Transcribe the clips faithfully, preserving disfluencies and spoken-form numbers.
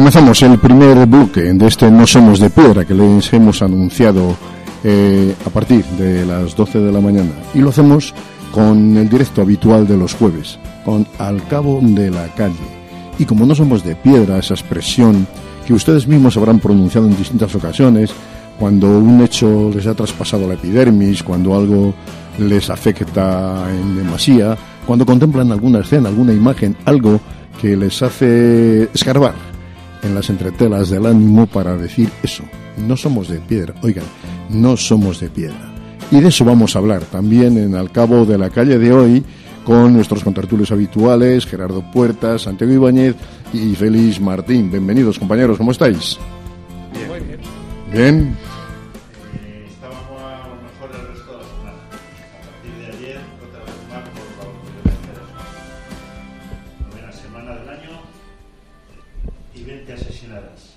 Comenzamos el primer bloque de este No Somos de Piedra que les hemos anunciado eh, a partir de las doce de la mañana, y lo hacemos con el directo habitual de los jueves, con Al Cabo de la Calle. Y como no somos de piedra, esa expresión que ustedes mismos habrán pronunciado en distintas ocasiones, cuando un hecho les ha traspasado la epidermis, cuando algo les afecta en demasía, cuando contemplan alguna escena, alguna imagen, algo que les hace escarbar en las entretelas del ánimo para decir eso. No somos de piedra, oigan, no somos de piedra. Y de eso vamos a hablar también en Al Cabo de la Calle de hoy, con nuestros contertulios habituales, Gerardo Puertas, Santiago Ibáñez y Félix Martín. Bienvenidos, compañeros, ¿cómo estáis? Bien. Muy bien. Bien. Eh, estábamos a lo mejor el resto de la semana. A partir de ayer, otra vez más por la violencia de las mujeres. Primera semana del año y veinte asesinadas.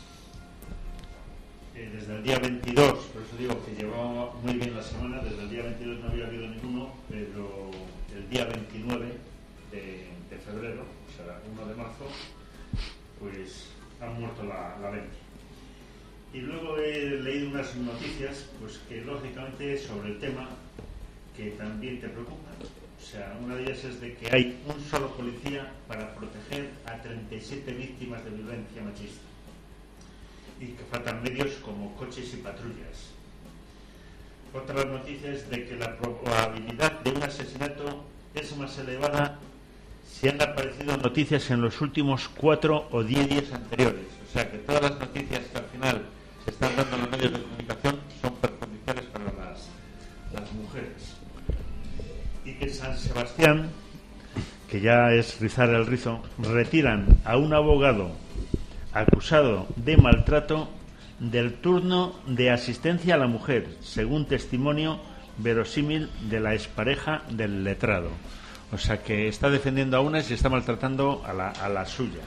Eh, desde el día veintidós, por eso digo que llevaba muy bien la semana, desde el día veintidós no había habido ninguno, pero el día veintinueve de, de febrero, o sea, uno de marzo, pues han muerto la, la veinte. Y luego he leído unas noticias, pues que lógicamente sobre el tema que también te preocupan. O sea, una de ellas es de que hay un solo policía para proteger a treinta y siete víctimas de violencia machista y que faltan medios como coches y patrullas. Otra noticia es de que la probabilidad de un asesinato es más elevada si han aparecido noticias en los últimos cuatro o diez días anteriores. O sea, que todas las noticias que al final se están dando en los medios de comunicación son perjudiciales para las, las mujeres. Y que San Sebastián, que ya es rizar el rizo, retiran a un abogado acusado de maltrato del turno de asistencia a la mujer, según testimonio verosímil de la expareja del letrado. O sea, que está defendiendo a una y se está maltratando a la, a la suya.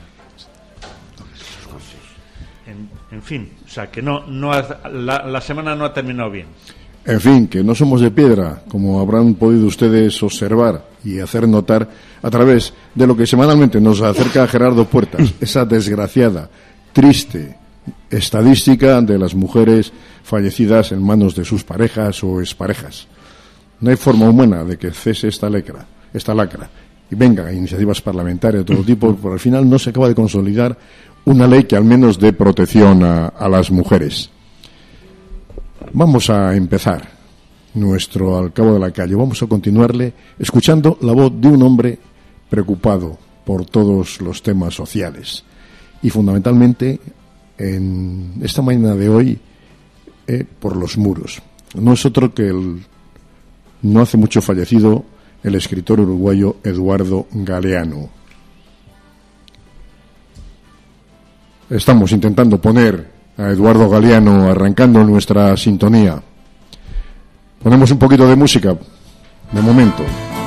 En, en fin, o sea, que no, no ha, la, la semana no ha terminado bien. En fin, que no somos de piedra, como habrán podido ustedes observar y hacer notar a través de lo que semanalmente nos acerca a Gerardo Puertas, esa desgraciada, triste estadística de las mujeres fallecidas en manos de sus parejas o exparejas. No hay forma humana de que cese esta lacra, esta lacra y venga iniciativas parlamentarias de todo tipo, pero al final no se acaba de consolidar una ley que al menos dé protección a, a las mujeres. Vamos a empezar nuestro Al Cabo de la Calle. Vamos a continuarle escuchando la voz de un hombre preocupado por todos los temas sociales y fundamentalmente en esta mañana de hoy eh, por los muros. No es otro que el no hace mucho fallecido el escritor uruguayo Eduardo Galeano. Estamos intentando poner a Eduardo Galeano arrancando nuestra sintonía. Ponemos un poquito de música de momento.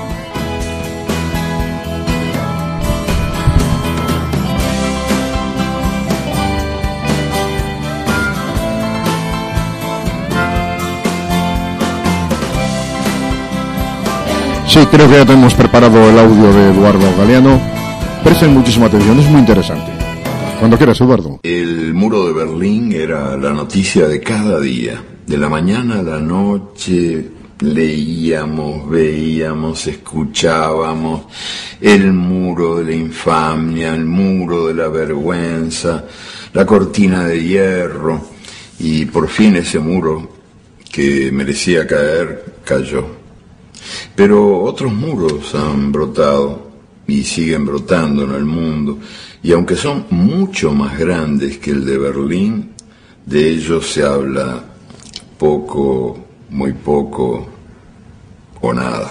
Sí, creo que ya tenemos preparado el audio de Eduardo Galeano. Presten muchísima atención, es muy interesante. Cuando quieras, Eduardo. El muro de Berlín era la noticia de cada día. De la mañana a la noche leíamos, veíamos, escuchábamos el muro de la infamia, el muro de la vergüenza, la cortina de hierro, y por fin ese muro que merecía caer, cayó. Pero otros muros han brotado y siguen brotando en el mundo, y aunque son mucho más grandes que el de Berlín, de ellos se habla poco, muy poco o nada.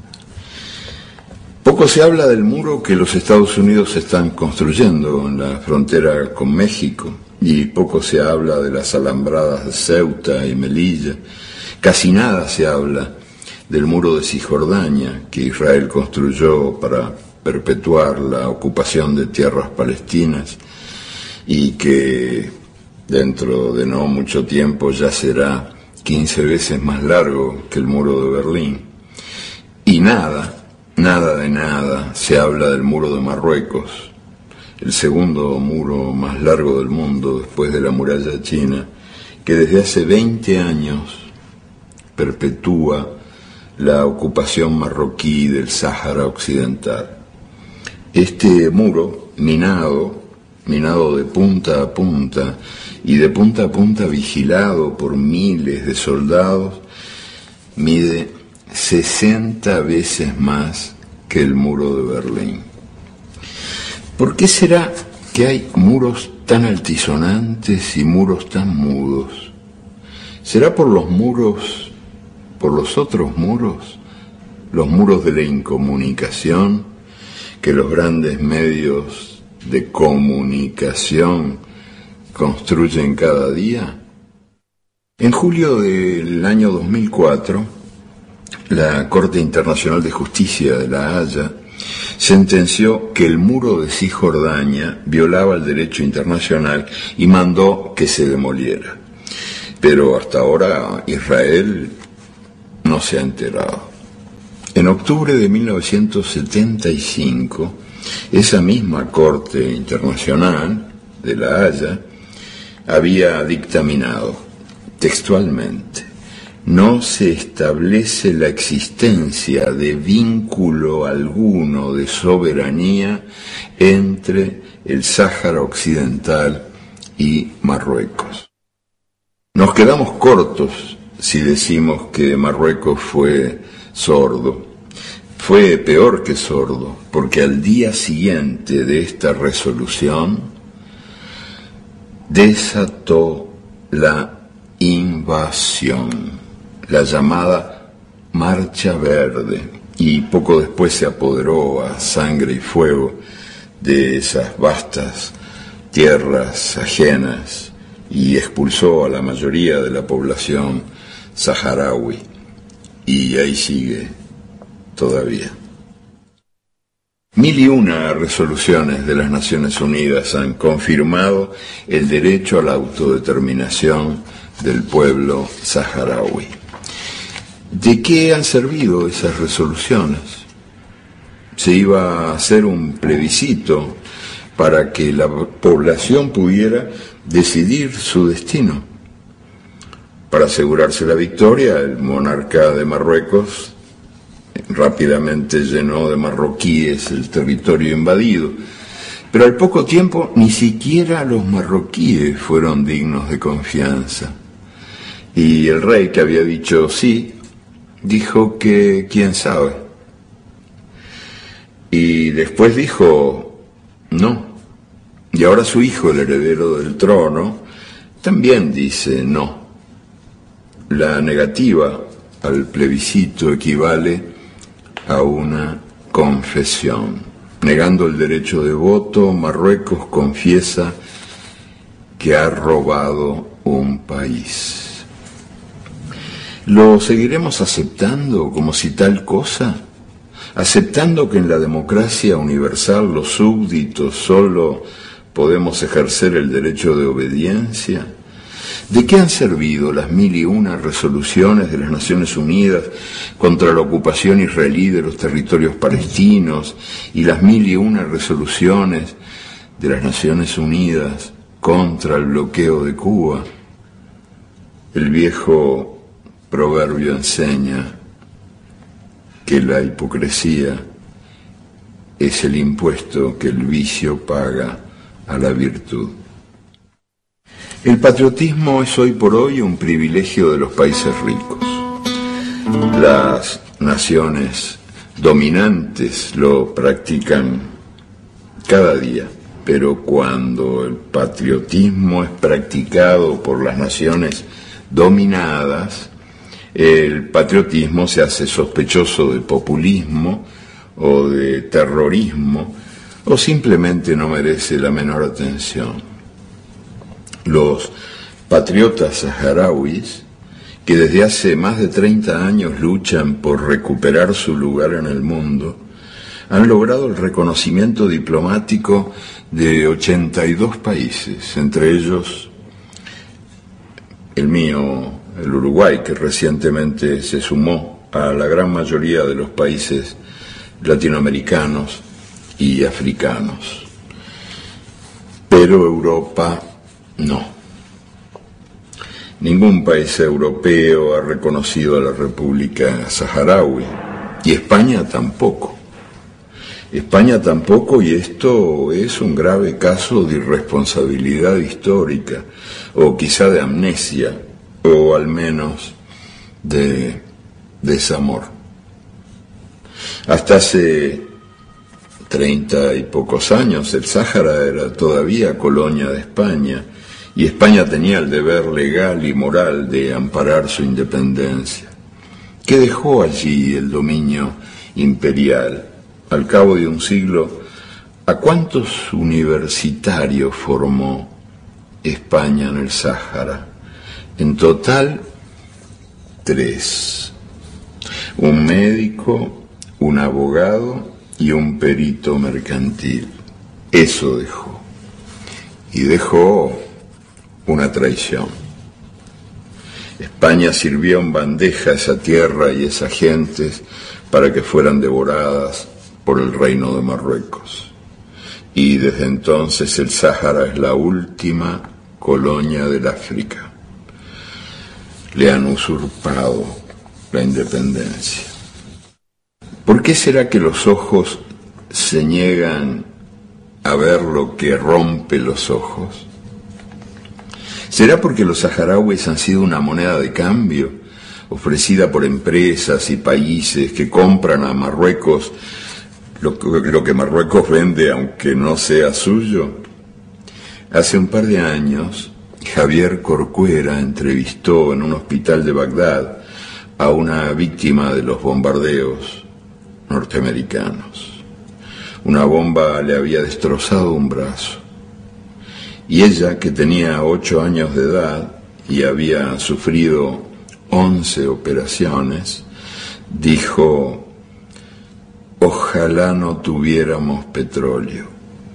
Poco se habla del muro que los Estados Unidos están construyendo en la frontera con México, y poco se habla de las alambradas de Ceuta y Melilla. Casi nada se habla del muro de Cisjordania que Israel construyó para perpetuar la ocupación de tierras palestinas y que dentro de no mucho tiempo ya será quince veces más largo que el muro de Berlín. Y nada, nada de nada se habla del muro de Marruecos, el segundo muro más largo del mundo después de la muralla china, que desde hace veinte años perpetúa la ocupación marroquí del Sáhara Occidental. Este muro, minado, minado de punta a punta y de punta a punta vigilado por miles de soldados, mide sesenta veces más que el muro de Berlín. ¿Por qué será que hay muros tan altisonantes y muros tan mudos? ¿Será por los muros, por los otros muros, los muros de la incomunicación que los grandes medios de comunicación construyen cada día? En julio del año dos mil cuatro, la Corte Internacional de Justicia de La Haya sentenció que el muro de Cisjordania violaba el derecho internacional y mandó que se demoliera. Pero hasta ahora Israel no se ha enterado. En octubre de mil novecientos setenta y cinco, esa misma Corte Internacional de La Haya había dictaminado textualmente: no se establece la existencia de vínculo alguno de soberanía entre el Sáhara Occidental y Marruecos. Nos quedamos cortos si decimos que Marruecos fue sordo. Fue peor que sordo, porque al día siguiente de esta resolución desató la invasión, la llamada Marcha Verde, y poco después se apoderó a sangre y fuego de esas vastas tierras ajenas y expulsó a la mayoría de la población saharaui, y ahí sigue todavía. Mil y una resoluciones de las Naciones Unidas han confirmado el derecho a la autodeterminación del pueblo saharaui. ¿De qué han servido esas resoluciones? Se iba a hacer un plebiscito para que la población pudiera decidir su destino. Para asegurarse la victoria, el monarca de Marruecos rápidamente llenó de marroquíes el territorio invadido, pero al poco tiempo ni siquiera los marroquíes fueron dignos de confianza. Y el rey, que había dicho sí, dijo que quién sabe. Y después dijo no. Y ahora su hijo, el heredero del trono, también dice no. La negativa al plebiscito equivale a una confesión. Negando el derecho de voto, Marruecos confiesa que ha robado un país. ¿Lo seguiremos aceptando como si tal cosa? ¿Aceptando que en la democracia universal los súbditos solo podemos ejercer el derecho de obediencia? ¿De qué han servido las mil y una resoluciones de las Naciones Unidas contra la ocupación israelí de los territorios palestinos y las mil y una resoluciones de las Naciones Unidas contra el bloqueo de Cuba? El viejo proverbio enseña que la hipocresía es el impuesto que el vicio paga a la virtud. El patriotismo es hoy por hoy un privilegio de los países ricos. Las naciones dominantes lo practican cada día, pero cuando el patriotismo es practicado por las naciones dominadas, el patriotismo se hace sospechoso de populismo o de terrorismo, o simplemente no merece la menor atención. Los patriotas saharauis, que desde hace más de treinta años luchan por recuperar su lugar en el mundo, han logrado el reconocimiento diplomático de ochenta y dos países, entre ellos el mío, el Uruguay, que recientemente se sumó a la gran mayoría de los países latinoamericanos y africanos. pero Europa no. Ningún país europeo ha reconocido a la República Saharaui, y España tampoco. España tampoco, y esto es un grave caso de irresponsabilidad histórica, o quizá de amnesia, o al menos de desamor. Hasta hace treinta y pocos años el Sáhara era todavía colonia de España, y España tenía el deber legal y moral de amparar su independencia. ¿Qué dejó allí el dominio imperial? Al cabo de un siglo, ¿a cuántos universitarios formó España en el Sáhara? En total, tres. Un médico, un abogado y un perito mercantil. Eso dejó. Y dejó una traición. España sirvió en bandeja esa tierra y esas gentes para que fueran devoradas por el reino de Marruecos. Y desde entonces el Sáhara es la última colonia del África. Le han usurpado la independencia. ¿Por qué será que los ojos se niegan a ver lo que rompe los ojos? ¿Será porque los saharauis han sido una moneda de cambio, ofrecida por empresas y países que compran a Marruecos lo, lo que Marruecos vende aunque no sea suyo? Hace un par de años, Javier Corcuera entrevistó en un hospital de Bagdad a una víctima de los bombardeos norteamericanos. Una bomba le había destrozado un brazo. Y ella, que tenía ocho años de edad y había sufrido once operaciones, dijo: ojalá no tuviéramos petróleo.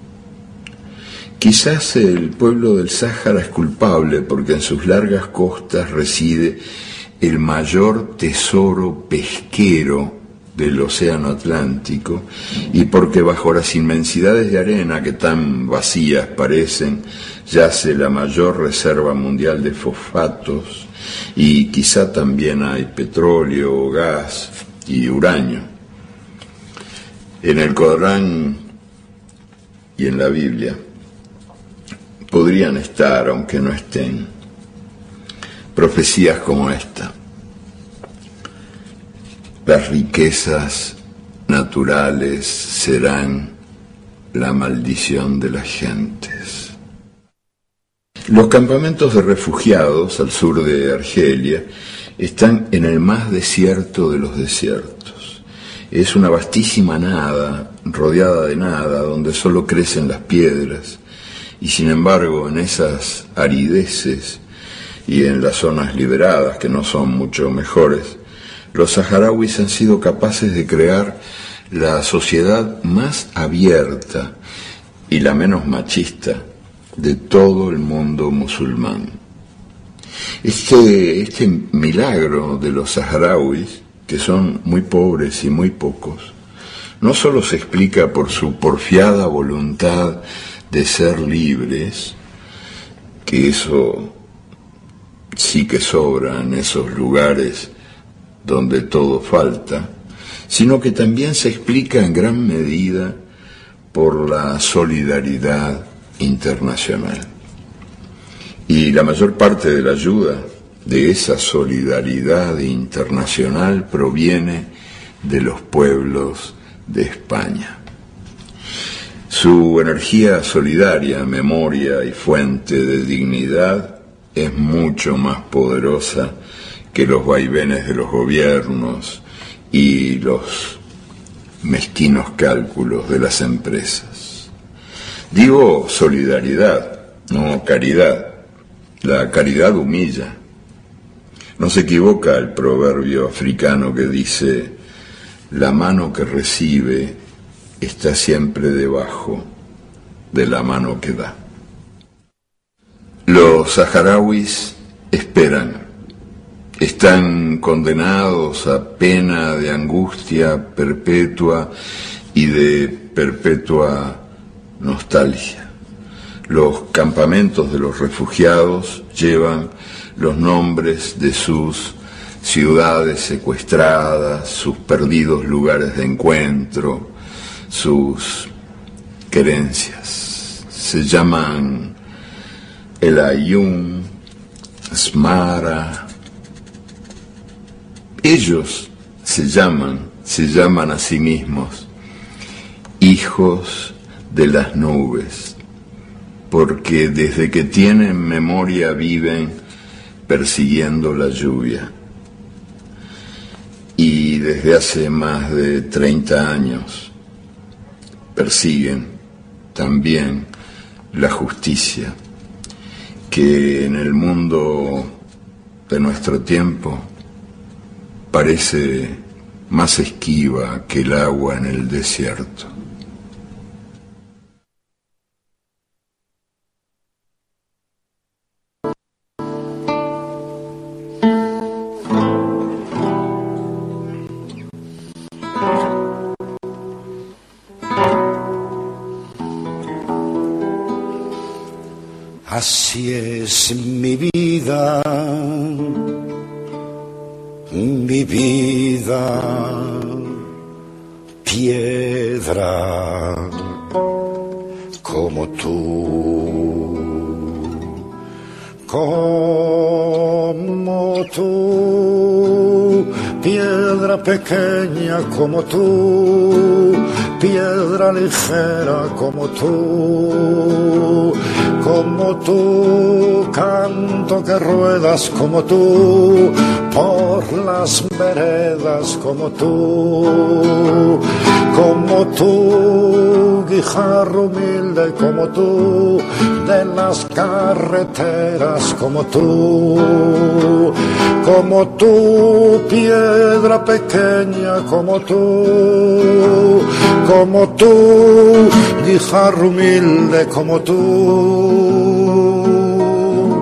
Quizás el pueblo del Sáhara es culpable porque en sus largas costas reside el mayor tesoro pesquero del océano Atlántico, y porque bajo las inmensidades de arena que tan vacías parecen yace la mayor reserva mundial de fosfatos, y quizá también hay petróleo, gas y uranio. En el Corán y en la Biblia podrían estar, aunque no estén, profecías como esta: las riquezas naturales serán la maldición de las gentes. Los campamentos de refugiados al sur de Argelia están en el más desierto de los desiertos. Es una vastísima nada, rodeada de nada, donde solo crecen las piedras, y sin embargo en esas arideces y en las zonas liberadas, que no son mucho mejores, los saharauis han sido capaces de crear la sociedad más abierta y la menos machista de todo el mundo musulmán. Este, este milagro de los saharauis, que son muy pobres y muy pocos, no solo se explica por su porfiada voluntad de ser libres, que eso sí que sobra en esos lugares donde todo falta, sino que también se explica en gran medida por la solidaridad internacional. Y la mayor parte de la ayuda de esa solidaridad internacional proviene de los pueblos de España. Su energía solidaria, memoria y fuente de dignidad es mucho más poderosa que los vaivenes de los gobiernos y los mezquinos cálculos de las empresas. Digo solidaridad, no caridad. La caridad humilla. No se equivoca el proverbio africano que dice: la mano que recibe está siempre debajo de la mano que da. Los saharauis esperan. Están condenados a pena de angustia perpetua y de perpetua nostalgia. Los campamentos de los refugiados llevan los nombres de sus ciudades secuestradas, sus perdidos lugares de encuentro, sus querencias. Se llaman El Ayun, Smara. Ellos se llaman, se llaman a sí mismos hijos de las nubes, porque desde que tienen memoria viven persiguiendo la lluvia. Y desde hace más de treinta años persiguen también la justicia, que en el mundo de nuestro tiempo parece más esquiva que el agua en el desierto. Así es mi vida, mi vida, piedra como tú, como tú, piedra pequeña como tú, piedra ligera como tú, como tú, canto que ruedas como tú, por las veredas como tú, como tú, guijarro humilde como tú, de las carreteras como tú, como tú, piedra pequeña como tú, como tú, guijarro humilde como tú,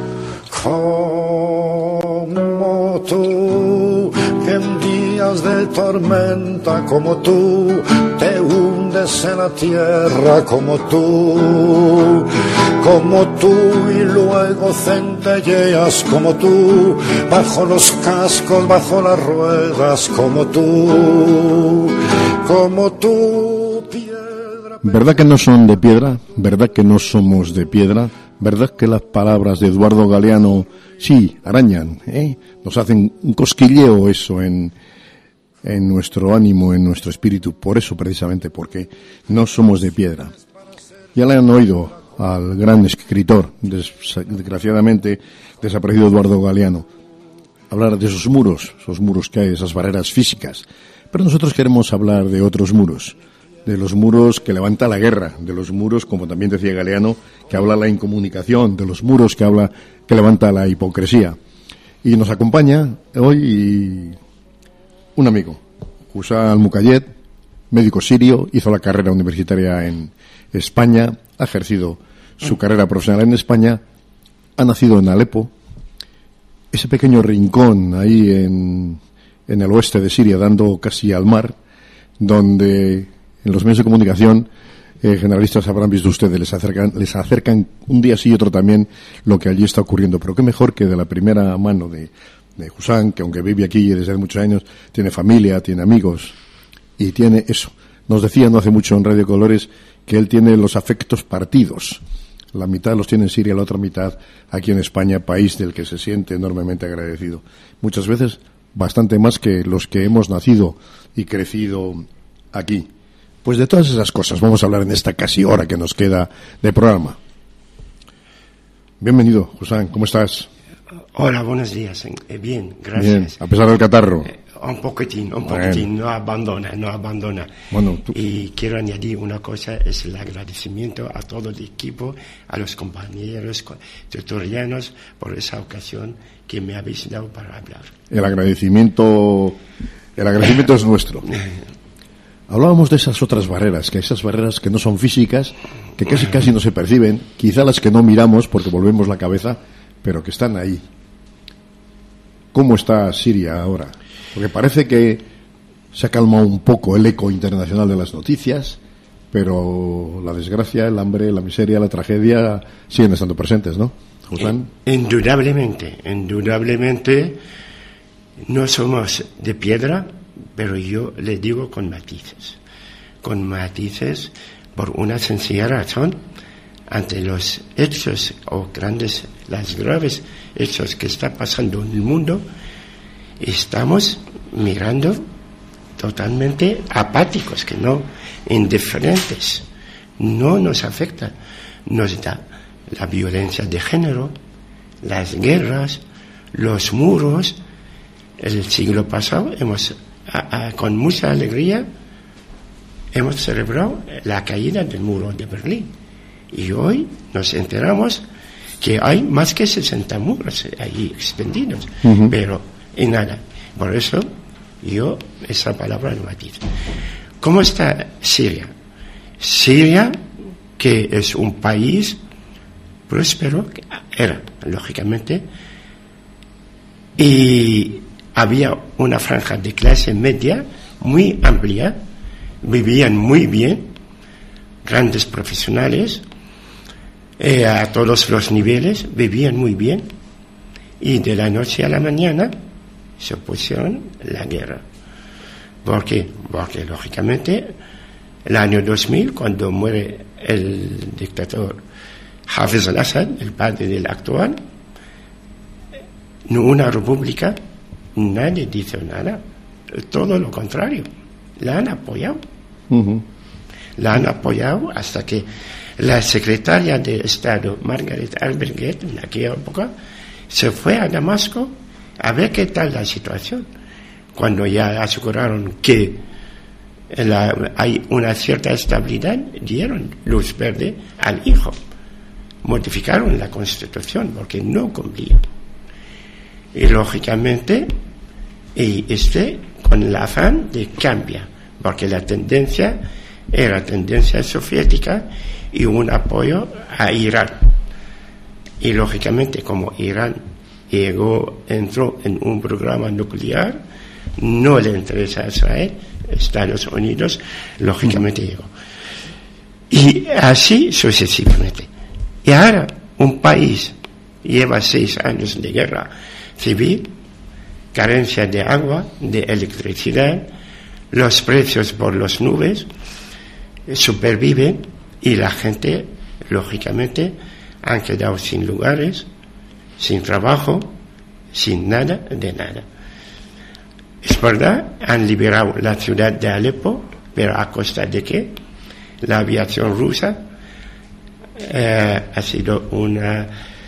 como tú, que en días de tormenta como tú, te hundes en la tierra como tú, como tú, y luego centelleas como tú, bajo los cascos, bajo las ruedas como tú, como tú, piedra. ¿Verdad que no son de piedra? ¿Verdad que no somos de piedra? ¿Verdad que las palabras de Eduardo Galeano sí arañan, eh? Nos hacen un cosquilleo eso en, en nuestro ánimo, en nuestro espíritu? Por eso, precisamente, porque no somos de piedra. Ya le han oído al gran escritor, desgraciadamente desaparecido Eduardo Galeano, hablar de esos muros, esos muros que hay, esas barreras físicas. Pero nosotros queremos hablar de otros muros, de los muros que levanta la guerra, de los muros, como también decía Galeano, que habla la incomunicación, de los muros que habla, que levanta la hipocresía. Y nos acompaña hoy un amigo, Hussam Al-Muqayyed, médico sirio, hizo la carrera universitaria en España, ha ejercido su carrera profesional en España, ha nacido en Alepo, ese pequeño rincón ahí en, en el oeste de Siria, dando casi al mar, donde en los medios de comunicación eh, generalistas habrán visto ustedes, les acercan, les acercan un día sí y otro también lo que allí está ocurriendo. Pero qué mejor que de la primera mano de, de Hussam, que aunque vive aquí desde hace muchos años, tiene familia, tiene amigos y tiene eso. Nos decía no hace mucho en Radio Colores que él tiene los afectos partidos. La mitad los tiene en Siria, la otra mitad aquí en España, país del que se siente enormemente agradecido. Muchas veces bastante más que los que hemos nacido y crecido aquí. Pues de todas esas cosas vamos a hablar en esta casi hora que nos queda de programa. Bienvenido, Hussam, ¿cómo estás? Hola, buenos días. Eh, bien, gracias. Bien, a pesar del catarro. Eh, un poquitín, un bueno. poquitín, no abandona, no abandona. Bueno, tú... Y quiero añadir una cosa, es el agradecimiento a todo el equipo, a los compañeros tertulianos por esa ocasión que me habéis dado para hablar. El agradecimiento, el agradecimiento es nuestro. Hablábamos de esas otras barreras, que esas barreras que no son físicas, que casi casi no se perciben, quizá las que no miramos porque volvemos la cabeza, pero que están ahí. ¿Cómo está Siria ahora? Porque parece que se ha calmado un poco el eco internacional de las noticias, pero la desgracia, el hambre, la miseria, la tragedia siguen estando presentes, ¿no, Josán? Indudablemente, indudablemente no somos de piedra, pero yo le digo con matices, con matices por una sencilla razón. Ante los hechos o grandes, las graves hechos que está pasando en el mundo, estamos mirando totalmente apáticos, que no, indiferentes. No nos afecta, nos da la violencia de género, las guerras, los muros. El siglo pasado hemos, a, a, con mucha alegría, hemos celebrado la caída del muro de Berlín. Y hoy nos enteramos que hay más que sesenta muros ahí expendidos, uh-huh. pero y nada. Por eso yo esa palabra no matizo. ¿Cómo está Siria? Siria, que es un país próspero, era, lógicamente, y había una franja de clase media muy amplia, vivían muy bien, grandes profesionales, eh, a todos los niveles, vivían muy bien, y de la noche a la mañana se opusieron a la guerra. ¿Por qué? Porque, lógicamente, el año dos mil, cuando muere el dictador Hafez al-Assad, el padre del actual, no una república, nadie dice nada, todo lo contrario, la han apoyado. Uh-huh. La han apoyado hasta que la secretaria de Estado, Margaret Albright, en aquella época, se fue a Damasco a ver qué tal la situación. Cuando ya aseguraron que la, hay una cierta estabilidad, dieron luz verde al hijo. Modificaron la Constitución porque no cumplía. Y lógicamente, y este con el afán de cambiar, porque la tendencia era tendencia soviética y un apoyo a Irán. Y lógicamente, como Irán llegó, entró en un programa nuclear, no le interesa a Israel, Estados Unidos, lógicamente llegó. Y así sucesivamente. Y ahora, un país lleva seis años de guerra civil, carencia de agua, de electricidad, los precios por las nubes, superviven y la gente, lógicamente, han quedado sin lugares, sin trabajo, sin nada de nada. Es verdad, han liberado la ciudad de Alepo, pero ¿a costa de qué? La aviación rusa eh, ha sido una,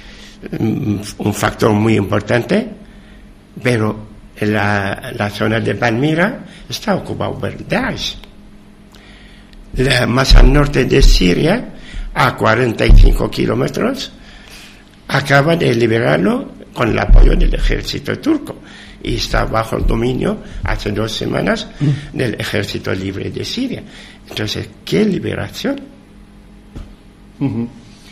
un factor muy importante, pero la, la zona de Palmira está ocupada por Daesh. La, más al norte de Siria, a cuarenta y cinco kilómetros, acaba de liberarlo con el apoyo del ejército turco y está bajo el dominio hace dos semanas del ejército libre de Siria. Entonces, ¿qué liberación? Uh-huh.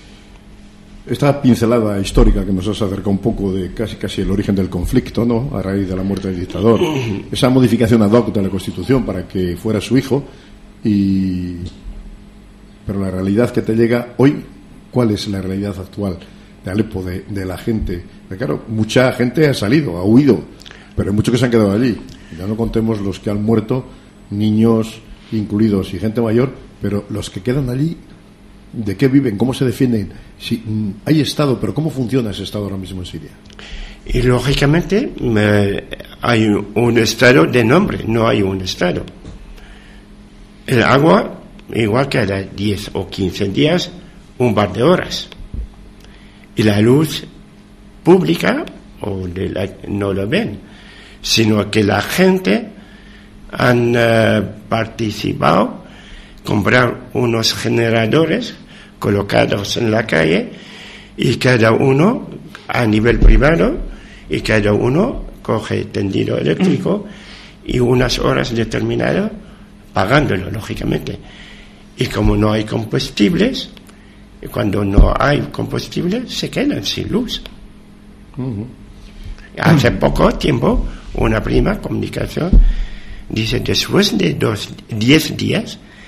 Esta pincelada histórica que nos has acercado un poco de casi casi el origen del conflicto, ¿no?, a raíz de la muerte del dictador, uh-huh. esa modificación ad hoc de la Constitución para que fuera su hijo, y pero la realidad que te llega hoy, ¿cuál es la realidad actual de Alepo, de, de la gente? Porque claro, mucha gente ha salido, ha huido, pero hay muchos que se han quedado allí. Ya no contemos los que han muerto, niños incluidos y gente mayor, pero los que quedan allí, ¿de qué viven? ¿Cómo se defienden? Si, mm, hay Estado, pero ¿cómo funciona ese Estado ahora mismo en Siria? Y lógicamente eh, hay un Estado de nombre, no hay un Estado. El agua, igual que cada diez o quince días, un par de horas. Y la luz pública o de la, no lo ven, sino que la gente han uh, participado, comprar unos generadores colocados en la calle y cada uno a nivel privado y cada uno coge tendido eléctrico y unas horas determinadas pagándolo, lógicamente. Y como no hay combustibles, cuando no hay combustible se quedan sin luz. Uh-huh. Hace poco tiempo una prima comunicación dice, después de dos, diez días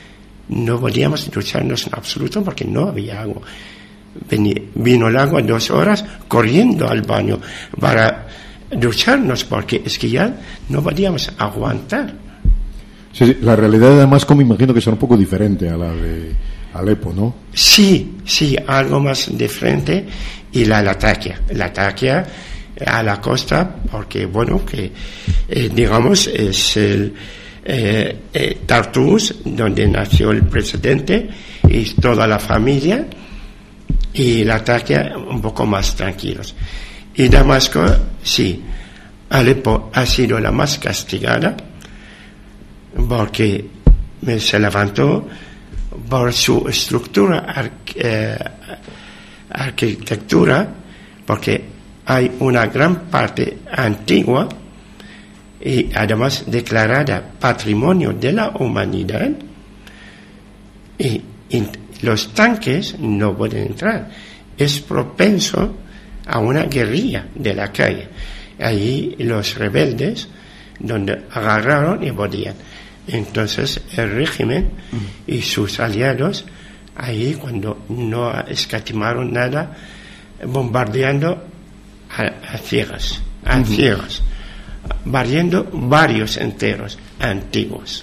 no podíamos ducharnos en absoluto porque no había agua. Vino el agua dos horas corriendo al baño para ducharnos porque es que ya no podíamos aguantar. Sí, sí, la realidad de Damasco me imagino que será un poco diferente a la de Alepo, ¿no? Sí, sí, algo más diferente. Y la Latakia, Latakia a la costa, porque bueno, que eh, digamos es el eh, eh, Tartus, donde nació el presidente y toda la familia, y Latakia un poco más tranquilos. Y Damasco, sí, Alepo ha sido la más castigada, porque se levantó por su estructura arqu- eh, arquitectura, porque hay una gran parte antigua y además declarada Patrimonio de la Humanidad, y, y los tanques no pueden entrar. Es propenso a una guerrilla de la calle. Allí los rebeldes, donde agarraron y podían. Entonces el régimen y sus aliados, ahí cuando no escatimaron nada, bombardeando a, a ciegas, a uh-huh. ciegas, barriendo varios enteros antiguos.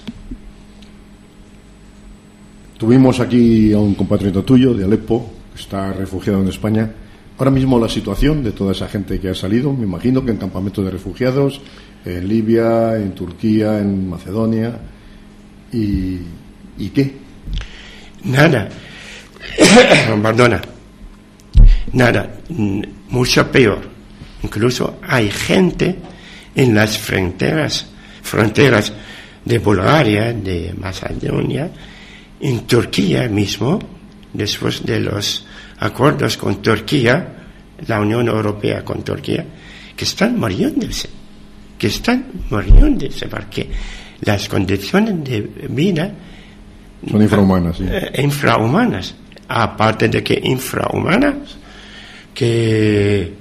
Tuvimos aquí a un compatriota tuyo de Alepo, que está refugiado en España. Ahora mismo la situación de toda esa gente que ha salido, me imagino que en campamentos de refugiados, en Libia, en Turquía, en Macedonia, ¿y, y qué? Nada, perdona, nada, mucho peor. Incluso hay gente en las fronteras, fronteras de Bulgaria, de Macedonia, en Turquía mismo, después de los acuerdos con Turquía, la Unión Europea con Turquía, que están muriéndose, que están muriéndose, porque las condiciones de vida son infrahumanas, sí. Eh, infrahumanas, aparte de que infrahumanas, que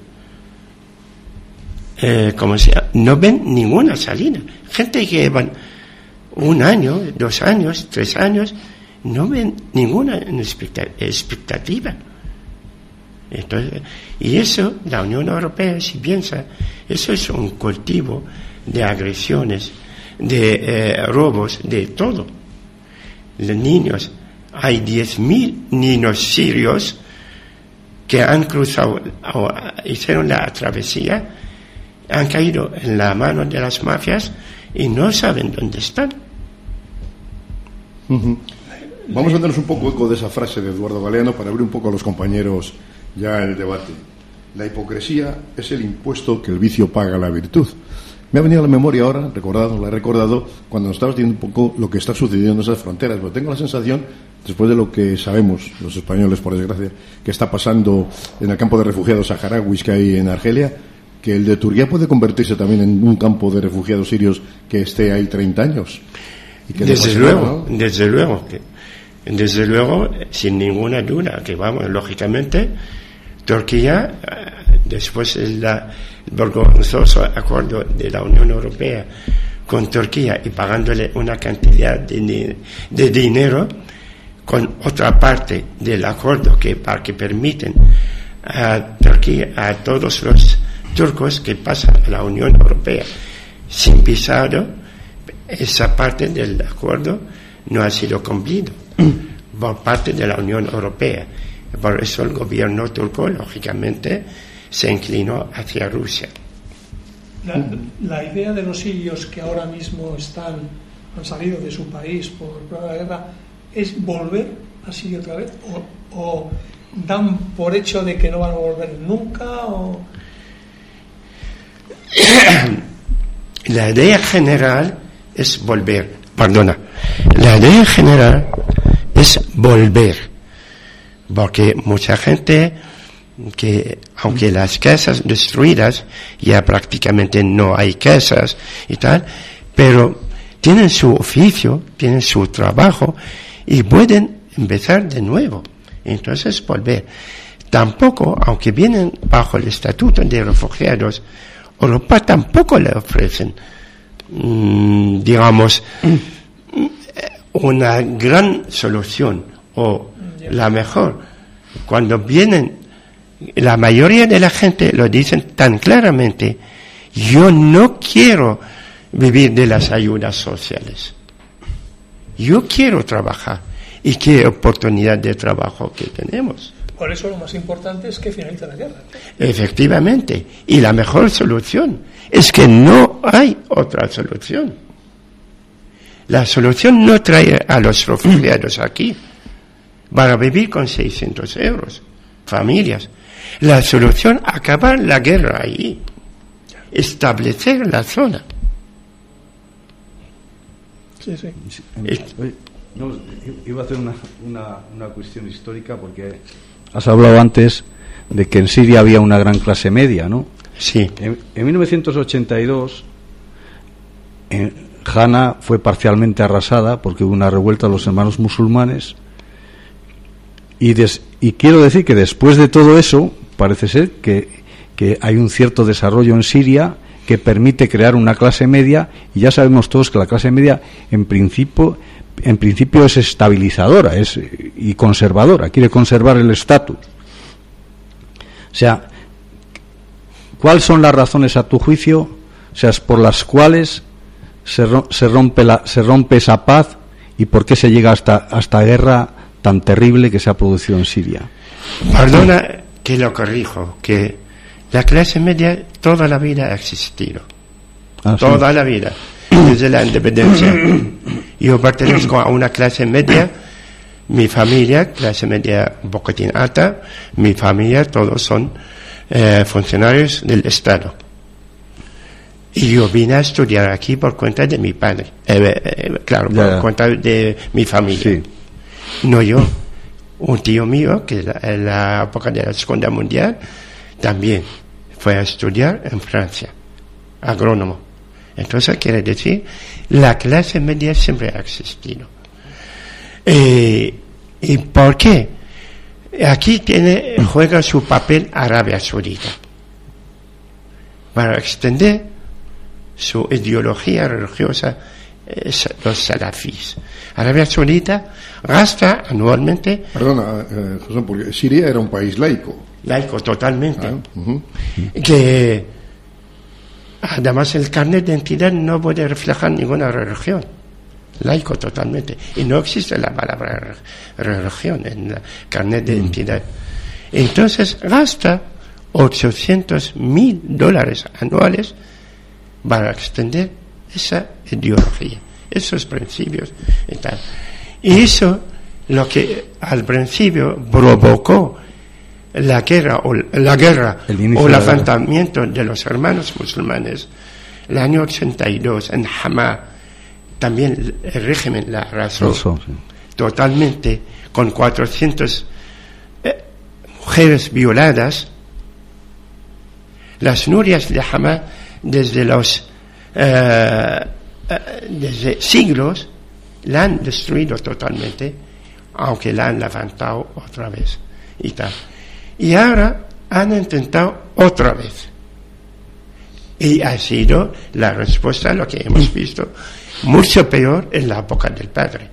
eh, como sea, no ven ninguna salida. Gente que llevan un año, dos años, tres años, no ven ninguna expectativa. Entonces, y eso, la Unión Europea, si piensa, eso es un cultivo de agresiones, de eh, robos, de todo. Los niños, hay diez mil niños sirios que han cruzado, o hicieron la travesía, han caído en la mano de las mafias y no saben dónde están. Uh-huh. Vamos a darnos un poco eco de esa frase de Eduardo Galeano para abrir un poco a los compañeros ya el debate. La hipocresía es el impuesto que el vicio paga a la virtud. Me ha venido a la memoria ahora, recordado, la he recordado, cuando nos estabas diciendo un poco lo que está sucediendo en esas fronteras, pero tengo la sensación, después de lo que sabemos, los españoles, por desgracia, que está pasando en el campo de refugiados saharauis que hay en Argelia, que el de Turquía puede convertirse también en un campo de refugiados sirios que esté ahí treinta años. Y que desde luego, ¿no? desde luego, que, desde luego, sin ninguna duda, que vamos, lógicamente, Turquía, después del vergonzoso acuerdo de la Unión Europea con Turquía y pagándole una cantidad de, de dinero, con otra parte del acuerdo que, para que permiten a Turquía, a todos los turcos que pasan a la Unión Europea sin visado, esa parte del acuerdo no ha sido cumplido por parte de la Unión Europea. Por eso el gobierno turco, lógicamente, se inclinó hacia Rusia. La, la idea de los sirios que ahora mismo están, han salido de su país por la guerra, ¿es volver a Siria otra vez? ¿O, o dan por hecho de que no van a volver nunca? O... La idea general es volver, perdona, la idea general es volver. Porque mucha gente que, aunque las casas destruidas, ya prácticamente no hay casas y tal, pero tienen su oficio, tienen su trabajo y pueden empezar de nuevo. Entonces, volver. Tampoco, aunque vienen bajo el estatuto de refugiados, Europa tampoco le ofrecen, mmm, digamos, una gran solución o la mejor. Cuando vienen, la mayoría de la gente lo dicen tan claramente, yo no quiero vivir de las ayudas sociales. Yo quiero trabajar. ¿Y qué oportunidad de trabajo que tenemos? Por eso lo más importante es que finalice la guerra. Efectivamente. Y la mejor solución es que no hay otra solución. La solución no trae a los refugiados aquí. Van a vivir con seiscientos euros. Familias. La solución es acabar la guerra ahí. Establecer la zona. Sí, sí. Oye, no, iba a hacer una, una, una cuestión histórica porque has hablado antes de que en Siria había una gran clase media, ¿no? Sí. En, en mil novecientos ochenta y dos, en Hana fue parcialmente arrasada porque hubo una revuelta de los hermanos musulmanes y, des, y quiero decir que después de todo eso parece ser que, que hay un cierto desarrollo en Siria que permite crear una clase media, y ya sabemos todos que la clase media en principio en principio es estabilizadora es y conservadora, quiere conservar el estatus. O sea, ¿cuáles son las razones a tu juicio, o sea, por las cuales se, se rompe la, se rompe esa paz y por qué se llega hasta esta guerra tan terrible que se ha producido en Siria? Perdona que lo corrijo, que la clase media toda la vida ha existido. Ah, toda sí. La vida, desde la independencia. Yo pertenezco a una clase media, mi familia, clase media un poquitín alta, mi familia, todos son eh, funcionarios del Estado. Y yo vine a estudiar aquí por cuenta de mi padre, eh, eh, claro, ya, por ya. cuenta de mi familia. Sí. No yo, un tío mío, que en la época de la Segunda Mundial, también fue a estudiar en Francia, agrónomo. Entonces quiere decir, la clase media siempre ha existido. Eh, ¿Y por qué? Aquí tiene, juega su papel Arabia Saudita para extender su ideología religiosa, eh, los salafíes. Arabia Saudita gasta anualmente... Perdona, eh, José, porque Siria era un país laico. Laico, totalmente. Ah, uh-huh. Que además el carnet de identidad no puede reflejar ninguna religión. Laico totalmente. Y no existe la palabra religión en el carnet de identidad. Entonces gasta ochocientos mil dólares anuales para extender esa ideología, esos principios y tal. Y eso, lo que al principio provocó la guerra o la guerra el o el levantamiento de los hermanos musulmanes, el año ochenta y dos en Hama, también el régimen la arrasó Eso, sí. totalmente, con cuatrocientas eh, mujeres violadas. Las nurias de Hama desde los eh, eh, desde siglos la han destruido totalmente, aunque la han levantado otra vez y tal. Y ahora han intentado otra vez. Y ha sido la respuesta a lo que hemos visto mucho peor en la época del padre.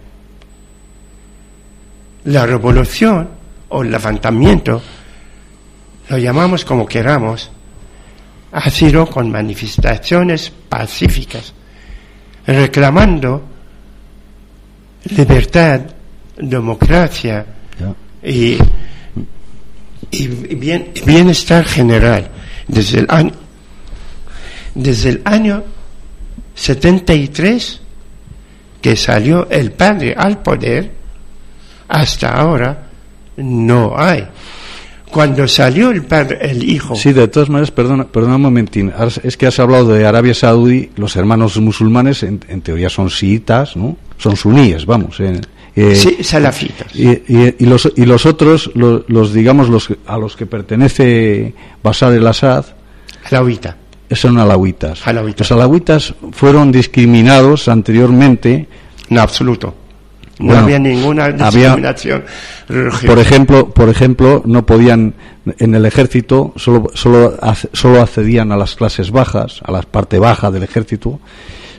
La revolución o el levantamiento, lo llamamos como queramos, ha sido con manifestaciones pacíficas, reclamando libertad, democracia y, y bien, bienestar general. Desde el año, desde el año setenta y tres, que salió el padre al poder, hasta ahora no hay. Cuando salió el padre, el hijo... Sí, de todas maneras, perdona, perdona un momentín. Es que has hablado de Arabia Saudí, los hermanos musulmanes, en, en teoría son chiitas, ¿no? Son suníes, vamos. Eh, eh, sí, salafitas. Y, y, y, los, y los otros, los, los digamos, los a los que pertenece Bashar el-Assad... Alawita. Son alawitas. Alawitas. Los alawitas fueron discriminados anteriormente. En absoluto. No bueno, había ninguna discriminación religiosa. Por ejemplo, por ejemplo, no podían en el ejército, solo solo solo accedían a las clases bajas, a la parte baja del ejército.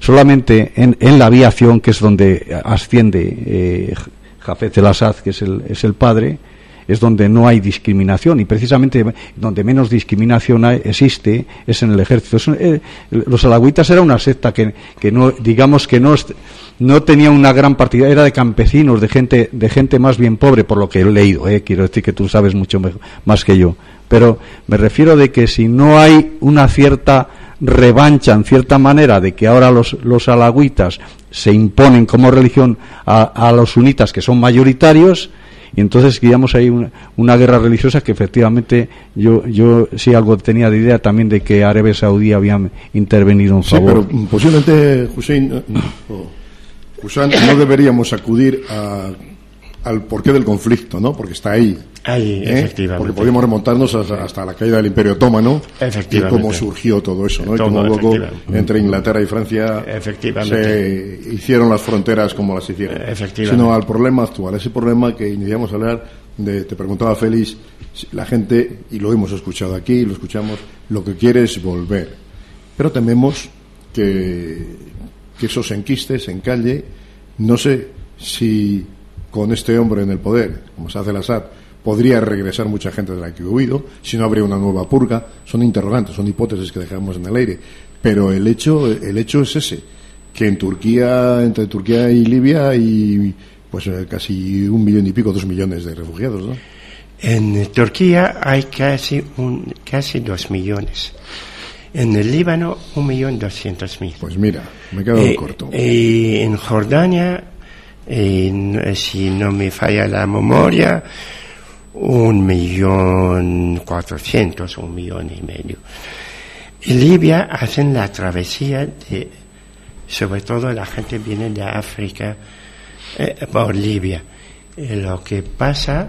solamente en, en la aviación, que es donde asciende eh, Hafez el-Assad, que es el, es el padre, es donde no hay discriminación, y precisamente donde menos discriminación hay, existe es en el ejército. Es, eh, los alagüitas era una secta que, que no, digamos que no, no tenía una gran partida, era de campesinos, de gente, de gente más bien pobre, por lo que he leído, eh, quiero decir que tú sabes mucho mejor, más que yo, pero me refiero de que si no hay una cierta revancha, en cierta manera, de que ahora los, los alagüitas se imponen como religión a, a los sunitas, que son mayoritarios, y entonces digamos hay una, una guerra religiosa que efectivamente yo yo sí algo tenía de idea también de que Arabia Saudí habían intervenido en favor. Sí, pero posiblemente, Hussein, no, Hussein, no deberíamos acudir a, al porqué del conflicto, ¿no? Porque está ahí. Ahí, ¿eh? efectivamente. Porque podríamos remontarnos hasta, hasta la caída del Imperio Otomano y cómo surgió todo eso, ¿no? Todo, y cómo luego entre Inglaterra y Francia se hicieron las fronteras como las hicieron. Sino al problema actual, ese problema que iniciamos a hablar de, te preguntaba Félix, la gente, y lo hemos escuchado aquí, lo escuchamos, lo que quiere es volver. Pero tememos que, que eso se enquiste, se encalle. No sé si con este hombre en el poder, como se hace el Assad, podría regresar mucha gente de la que ha huido, si no habría una nueva purga. Son interrogantes, son hipótesis que dejamos en el aire, pero el hecho el hecho es ese, que en Turquía, entre Turquía y Libia hay pues casi un millón y pico, dos millones de refugiados, ¿no? En Turquía hay casi un casi dos millones. En el Líbano un millón doscientos mil. Pues mira, me he quedado eh, corto. Y en Jordania, eh, si no me falla la memoria, un millón cuatrocientos, un millón y medio. En Libia hacen la travesía de, sobre todo la gente viene de África eh, por Libia. Eh, lo que pasa,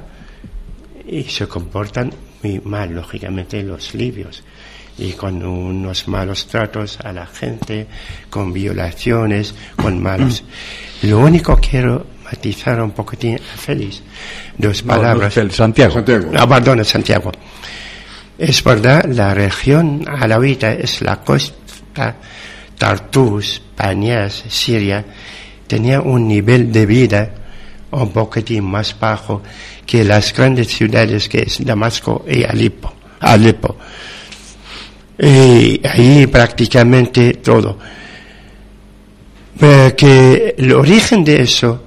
y se comportan muy mal, lógicamente, los libios, y con unos malos tratos a la gente, con violaciones, con malos. Lo único que quiero matizar un poquitín a Félix, dos palabras. No, no, Santiago. Santiago. Ah, perdón, Santiago. Es verdad, la región alawita es la costa, Tartus, Banias, Siria, tenía un nivel de vida un poquitín más bajo que las grandes ciudades que es Damasco y Alepo. Alepo. Y ahí prácticamente todo. Pero que el origen de eso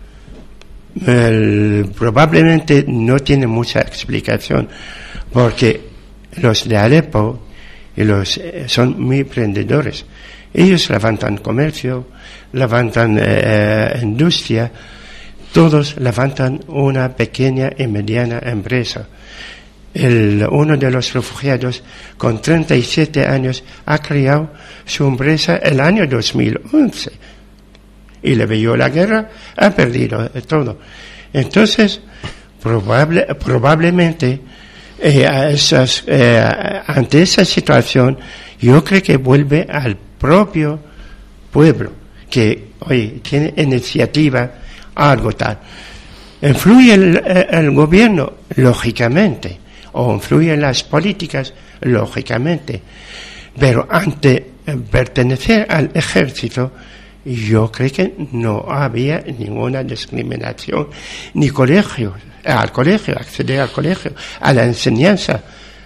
El, probablemente no tiene mucha explicación, porque los de Alepo y los, eh, son muy emprendedores. Ellos levantan comercio, levantan eh, industria, todos levantan una pequeña y mediana empresa. El, uno de los refugiados con treinta y siete años ha creado su empresa el año dos mil once. Y le vio la guerra, ha perdido todo. Entonces, probable, probablemente, eh, a esas, eh, ante esa situación, yo creo que vuelve al propio pueblo, que, oye, tiene iniciativa, algo tal. ¿Influye el, el gobierno? Lógicamente. O influyen las políticas? Lógicamente. Pero ante pertenecer al ejército, yo creo que no había ninguna discriminación, ni colegio, al colegio, acceder al colegio, a la enseñanza,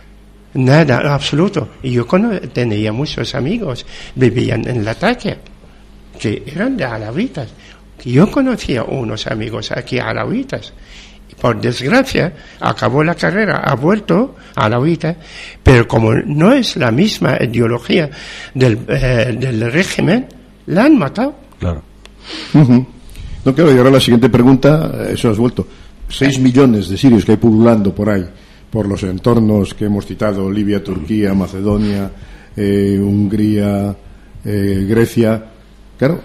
nada, absoluto. Y yo tenía muchos amigos, vivían en Latakia, que eran de alawitas. Yo conocía unos amigos aquí alawitas. Por desgracia, acabó la carrera, ha vuelto alawita, pero como no es la misma ideología del, eh, del régimen, la han matado. Claro. Uh-huh. No, claro, y ahora la siguiente pregunta, eso has vuelto. Seis millones de sirios que hay pululando por ahí, por los entornos que hemos citado, Libia, Turquía, Macedonia, eh, Hungría, eh, Grecia. Claro,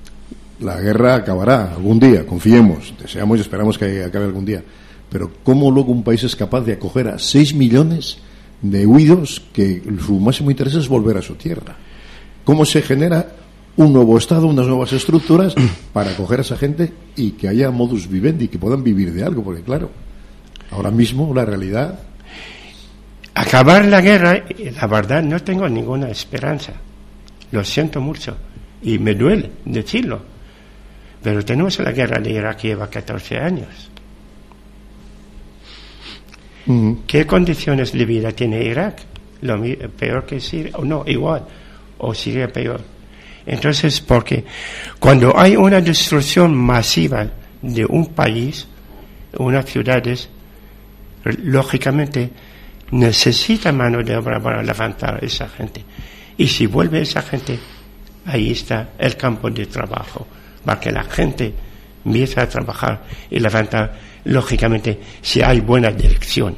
la guerra acabará algún día, confiemos, deseamos y esperamos que acabe algún día. Pero ¿cómo luego un país es capaz de acoger a seis millones de huidos que su máximo interés es volver a su tierra? ¿Cómo se genera un nuevo Estado, unas nuevas estructuras para acoger a esa gente y que haya modus vivendi, que puedan vivir de algo? Porque claro, ahora mismo la realidad... Acabar la guerra, la verdad, no tengo ninguna esperanza. Lo siento mucho. y me duele decirlo, pero tenemos la guerra de Irak que lleva catorce años. Uh-huh. ¿Qué condiciones de vida tiene Irak? Lo peor que Siria, o no, igual, o Siria peor. Entonces, porque cuando hay una destrucción masiva de un país, unas ciudades, lógicamente necesita mano de obra para levantar a esa gente. Y si vuelve esa gente, ahí está el campo de trabajo, para que la gente empiece a trabajar y levantar, lógicamente, si hay buena dirección.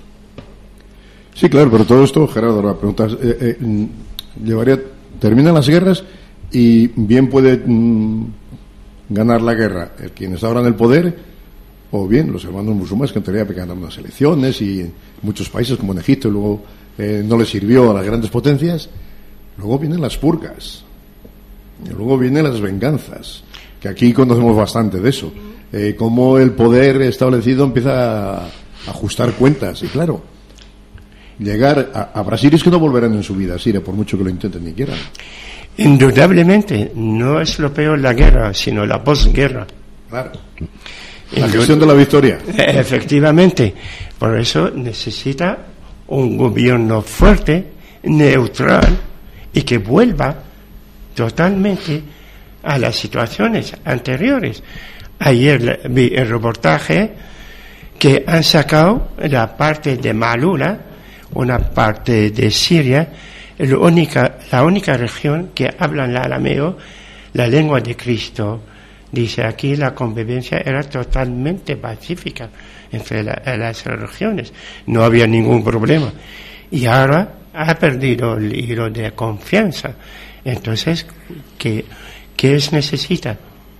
Sí, claro, pero todo esto, Gerardo, la pregunta es, eh, eh, llevaría, terminan las guerras y bien puede mm, ganar la guerra el quien está ahora en el poder, o bien los hermanos musulmanes que en teoría ganan unas elecciones y en muchos países como en Egipto luego eh, no les sirvió a las grandes potencias. Luego vienen las purgas y luego vienen las venganzas, que aquí conocemos bastante de eso, eh, cómo el poder establecido empieza a ajustar cuentas. Y claro, llegar a, a Brasil es que no volverán en su vida a Siria, por mucho que lo intenten ni quieran. Indudablemente, no es lo peor la guerra, sino la posguerra. Claro. La gestión de la victoria. Efectivamente. Por eso necesita un gobierno fuerte, neutral, y que vuelva totalmente a las situaciones anteriores. Ayer vi el reportaje que han sacado la parte de Malula, una parte de Siria, la única, la única región que hablan el arameo, la lengua de Cristo. Dice aquí la convivencia era totalmente pacífica entre la, las regiones, no había ningún problema. Y ahora ha perdido el hilo de confianza. Entonces, ¿qué, qué es necesita?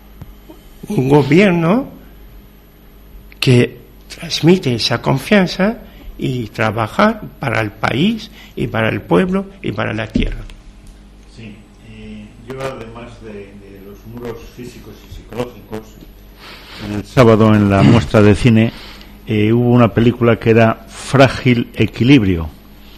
Un gobierno que transmite esa confianza y trabajar para el país y para el pueblo y para la tierra. Sí, y yo además de, de los muros físicos y psicológicos, el sábado en la muestra de cine eh, hubo una película que era Frágil Equilibrio,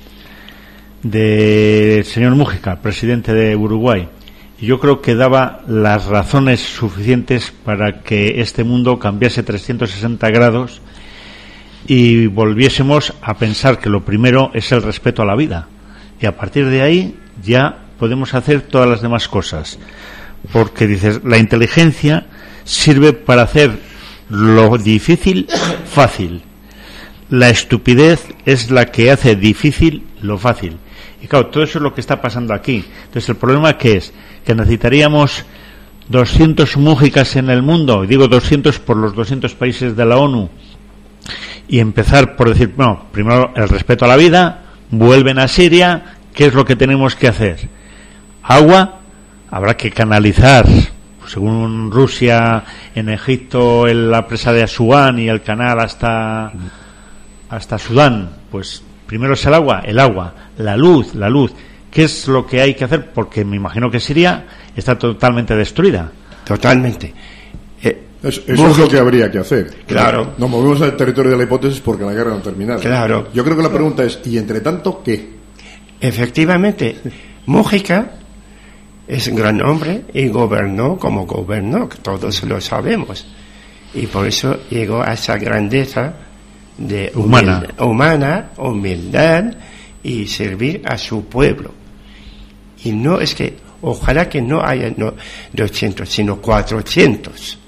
del señor Mújica, presidente de Uruguay, y yo creo que daba las razones suficientes para que este mundo cambiase trescientos sesenta grados y volviésemos a pensar que lo primero es el respeto a la vida, y a partir de ahí ya podemos hacer todas las demás cosas, porque dices, la inteligencia sirve para hacer lo difícil fácil, la estupidez es la que hace difícil lo fácil. Y claro, todo eso es lo que está pasando aquí. Entonces, el problema ¿qué es? Que necesitaríamos doscientos mújicas en el mundo, y digo doscientos por los doscientos países de la ONU, y empezar por decir, bueno, primero el respeto a la vida, vuelven a Siria, ¿qué es lo que tenemos que hacer? Agua, habrá que canalizar, según Rusia, en Egipto, en la presa de Asuán y el canal hasta, hasta Sudán, pues primero es el agua, el agua, la luz, la luz. ¿Qué es lo que hay que hacer? Porque me imagino que Siria está totalmente destruida. Totalmente. Eh, eso eso es lo que habría que hacer. Claro. Nos movemos al territorio de la hipótesis porque la guerra no ha terminado. Claro. Yo creo que la pregunta es, ¿y entre tanto qué? Efectivamente, Mújica es un gran hombre y gobernó como gobernó, todos lo sabemos. Y por eso llegó a esa grandeza de humana, humildad, humana, humildad y servir a su pueblo. Y no es que, ojalá que no haya no, doscientos, sino cuatrocientos.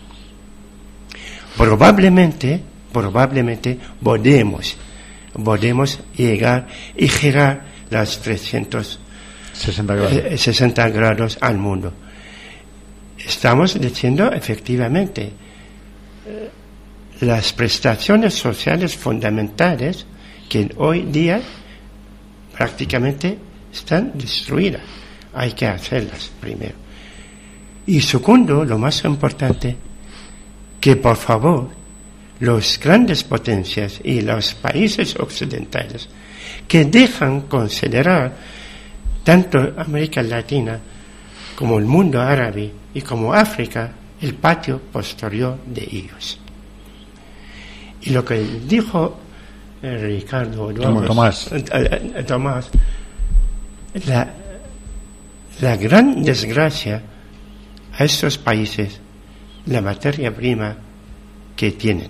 Probablemente, probablemente podemos, podemos llegar y girar las trescientos sesenta grados. sesenta grados al mundo. Estamos diciendo efectivamente eh, las prestaciones sociales fundamentales que hoy día prácticamente están destruidas. Hay que hacerlas primero. Y segundo, lo más importante, que por favor los grandes potencias y los países occidentales que dejan considerar tanto América Latina como el mundo árabe y como África el patio posterior de ellos. Y lo que dijo eh, Ricardo Tomás, eh, eh, Tomás la, La gran desgracia a estos países, la materia prima que tienen.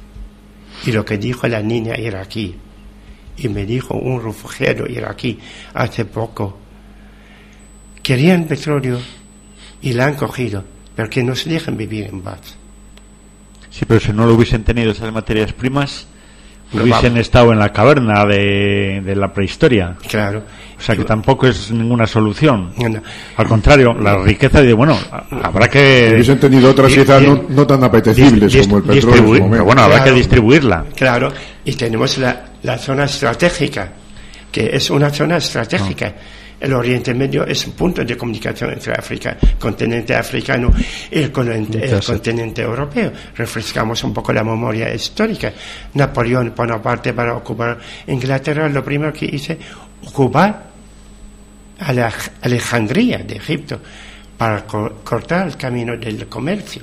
Y lo que dijo la niña iraquí, y me dijo un refugiado iraquí hace poco, querían petróleo y la han cogido, pero que no se dejan vivir en paz. Sí, pero si no lo hubiesen tenido esas materias primas, Pero hubiesen vamos. estado en la caverna de, de la prehistoria. Claro. O sea que tampoco es ninguna solución. No. Al contrario, la riqueza de, bueno, habrá que... Hubiesen tenido otras di- quizás di- no, no tan apetecibles dis- como el dis- petróleo en su distribuir- momento. pero bueno, habrá Claro. que distribuirla. Claro, y tenemos la, la zona estratégica, que es una zona estratégica. El Oriente Medio es un punto de comunicación entre África, continente africano y el, continente, el continente europeo. Refrescamos un poco la memoria histórica. Napoleón Bonaparte, para ocupar Inglaterra, lo primero que hizo, ocupar a la Alejandría de Egipto para co- cortar el camino del comercio.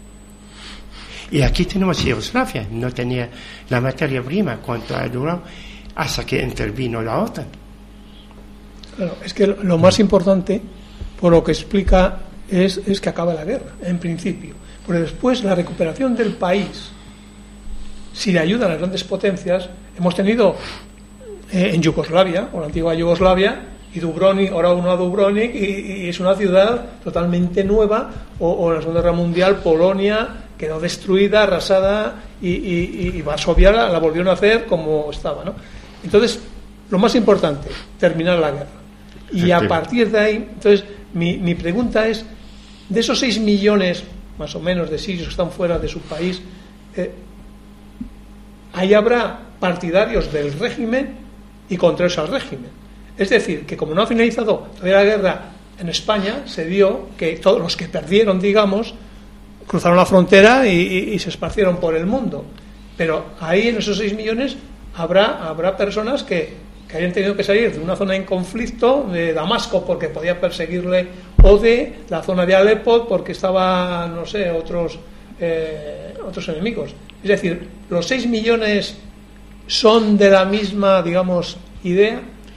Y aquí tenemos Yugoslavia, no tenía la materia prima, cuánto ha durado hasta que intervino la OTAN. Claro, es que lo, lo más importante, por lo que explica, es, es que acaba la guerra, en principio. Pero después la recuperación del país, si le ayudan las grandes potencias, hemos tenido eh, en Yugoslavia, o la antigua Yugoslavia, y Dubrovnik, ahora uno a Dubrovnik, y, y es una ciudad totalmente nueva, o, o en la Segunda Guerra Mundial, Polonia quedó destruida, arrasada, y, y, y Varsovia la, la volvieron a hacer como estaba, ¿no? Entonces, lo más importante, terminar la guerra. Y a partir de ahí, entonces, mi, mi pregunta es, de esos seis millones, más o menos, de sirios que están fuera de su país, eh, ahí habrá partidarios del régimen y contrarios al régimen. Es decir, que como no ha finalizado todavía la guerra en España, se dio que todos los que perdieron, digamos, cruzaron la frontera y, y, y se esparcieron por el mundo. Pero ahí, en esos seis millones, habrá, habrá personas que, que hayan tenido que salir de una zona en conflicto, de Damasco porque podía perseguirle, o de la zona de Alepo porque estaba, no sé, otros, eh, otros enemigos. Es decir, los seis millones son de la misma, digamos, idea.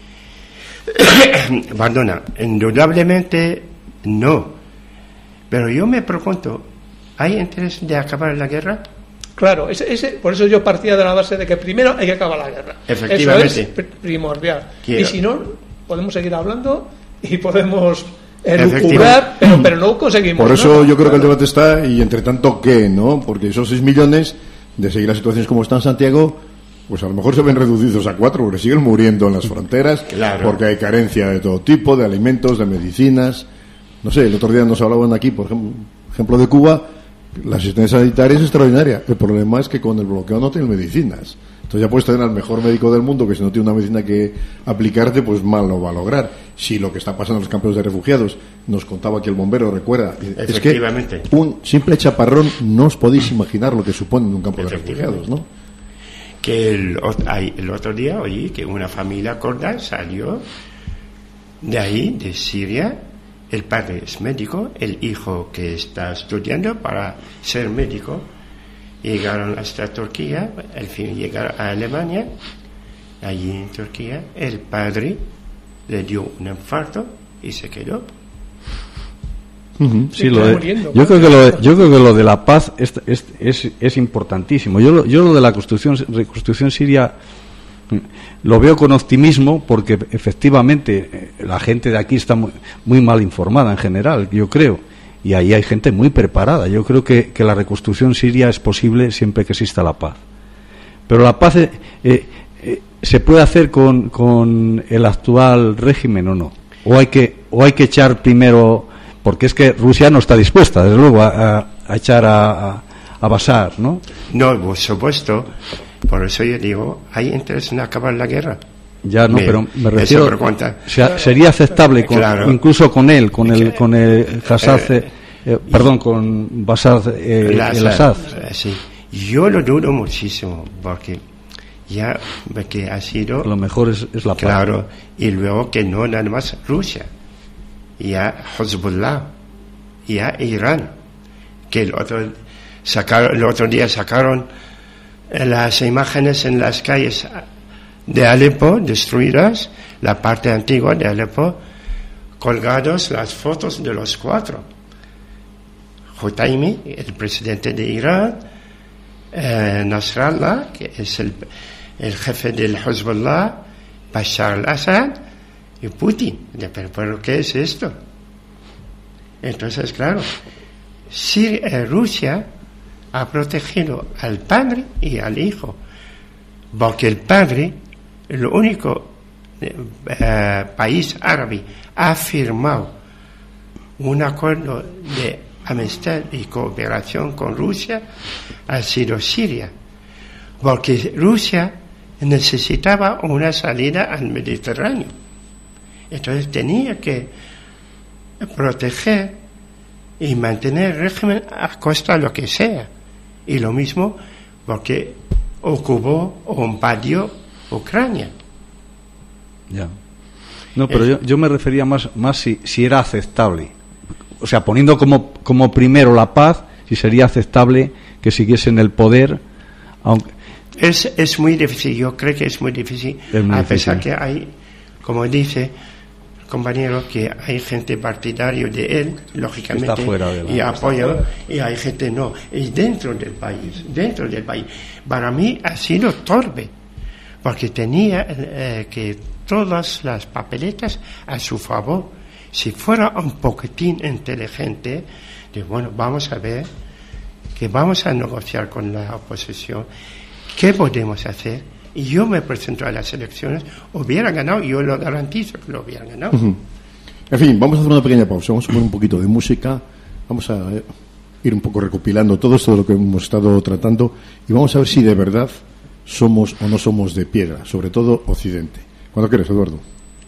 Perdona, indudablemente no. Pero yo me pregunto, ¿hay interés de acabar la guerra? Claro, ese, ese, por eso yo partía de la base de que primero hay que acabar la guerra. Efectivamente. Eso es pr- primordial. Quiero. Y si no, podemos seguir hablando y podemos elucubrar, pero, pero no conseguimos Por eso nada. yo creo que el debate está, y entre tanto, ¿qué? ¿No? Porque esos seis millones, de seguir las situaciones como está en Santiago, pues a lo mejor se ven reducidos a cuatro, porque siguen muriendo en las fronteras, Claro. porque hay carencia de todo tipo, de alimentos, de medicinas. No sé, el otro día nos hablaban aquí, por ejemplo, ejemplo de Cuba, la asistencia sanitaria es extraordinaria. El problema es que con el bloqueo no tienen medicinas. Entonces ya puedes tener al mejor médico del mundo, que si no tiene una medicina que aplicarte, pues mal lo va a lograr. Si lo que está pasando en los campos de refugiados, nos contaba aquí el bombero, recuerda, es que Efectivamente. un simple chaparrón no os podéis imaginar lo que supone en un campo de refugiados, ¿no? Que el, ot- ay, el otro día oí que una familia kurda salió de ahí, de Siria. El padre es médico, el hijo que está estudiando para ser médico. Llegaron hasta Turquía, al fin llegaron a Alemania. Allí en Turquía, el padre le dio un infarto y se quedó. Ujú, Sí, sí, lo está de- muriendo, yo, claro. creo que lo de, yo creo que lo de la paz es, es, es, es importantísimo. Yo, lo- yo lo de la construcción, reconstrucción siria mm, lo veo con optimismo porque efectivamente eh, la gente de aquí está muy, muy mal informada en general, yo creo. Y ahí hay gente muy preparada. Yo creo que, que la reconstrucción siria es posible siempre que exista la paz. Pero la paz eh, eh, eh, se puede hacer con, con el actual régimen o no. O hay que, o hay que echar primero, porque es que Rusia no está dispuesta, desde luego, a, a- a echar a, a, a Bashar, ¿no? No, por supuesto. Por eso yo digo, hay interés en acabar la guerra. Ya no, Bien, pero me eso refiero, por cuenta. sea- sería aceptable con- Claro. incluso con él, con el, Que- con el Assad, eh, eh, perdón, con Bashar eh, El el Assad, Assad. eh, sí. Yo lo dudo muchísimo porque ya ve que ha sido Lo mejor es, es la paz. claro, y luego que no nada más Rusia, ya Hezbollah, ya Irán, que el otro sacaron, el otro día sacaron eh, las imágenes en las calles de Alepo destruidas, la parte antigua de Alepo colgados las fotos de los cuatro. Hotaymi, el presidente de Irán, eh, Nasrallah, que es el, el jefe del Hezbollah, Bashar al-Assad y Putin. ¿Pero, pero qué es esto? Entonces, claro, si eh, Rusia ha protegido al padre y al hijo, porque el padre, el único eh, país árabe, ha firmado un acuerdo de amistad y cooperación con Rusia, ha sido Siria, porque Rusia necesitaba una salida al Mediterráneo. Entonces tenía que proteger y mantener el régimen a costa de lo que sea. Y lo mismo porque ocupó o invadió Ucrania. Ya. No, pero es, yo, yo me refería más, más si, si era aceptable. O sea, poniendo como, como primero la paz, si sería aceptable que siguiese en el poder, aunque... Es, es muy difícil, yo creo que es muy difícil, es muy a difícil. pesar que hay, como dice compañero, que hay gente partidario de él, lógicamente, está fuera de la, y apoya, y hay gente no, y dentro del país, dentro del país. Para mí ha sido torpe, porque tenía eh, que todas las papeletas a su favor. Si fuera un poquitín inteligente, de bueno, vamos a ver, que vamos a negociar con la oposición, ¿qué podemos hacer? Y yo me presento a las elecciones, hubiera ganado, yo lo garantizo que lo hubiera ganado. Uh-huh. En fin, vamos a hacer una pequeña pausa, vamos a poner un poquito de música, vamos a ir un poco recopilando todo esto de lo que hemos estado tratando y vamos a ver si de verdad somos o no somos de piedra, sobre todo Occidente. Cuando quieres, Eduardo.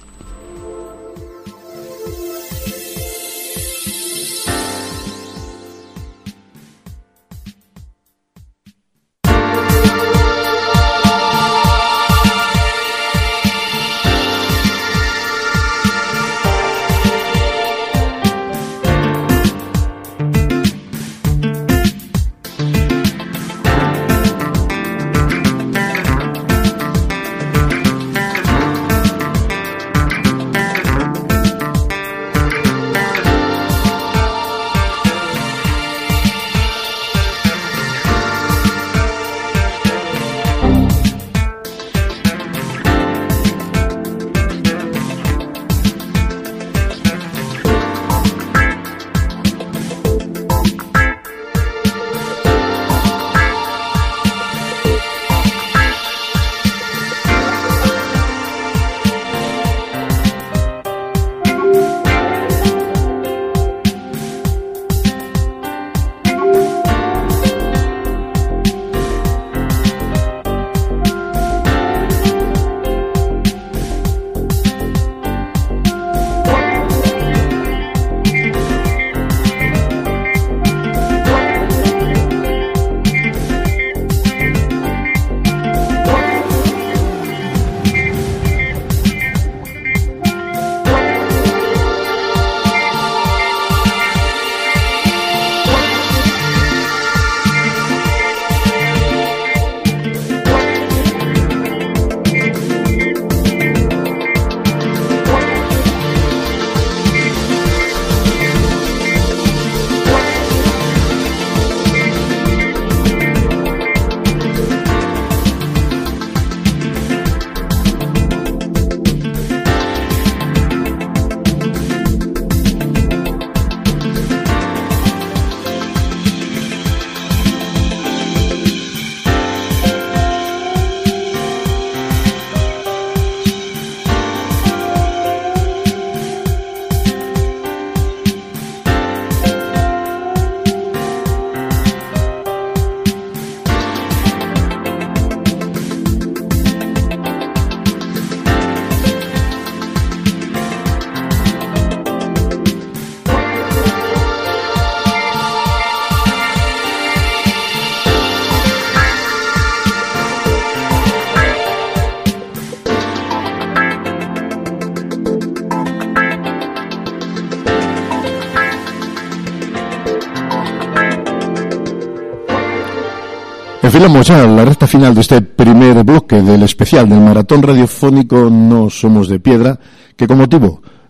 Enfilamos ya la recta final de este primer bloque del especial del maratón radiofónico No Somos de Piedra, que con motivo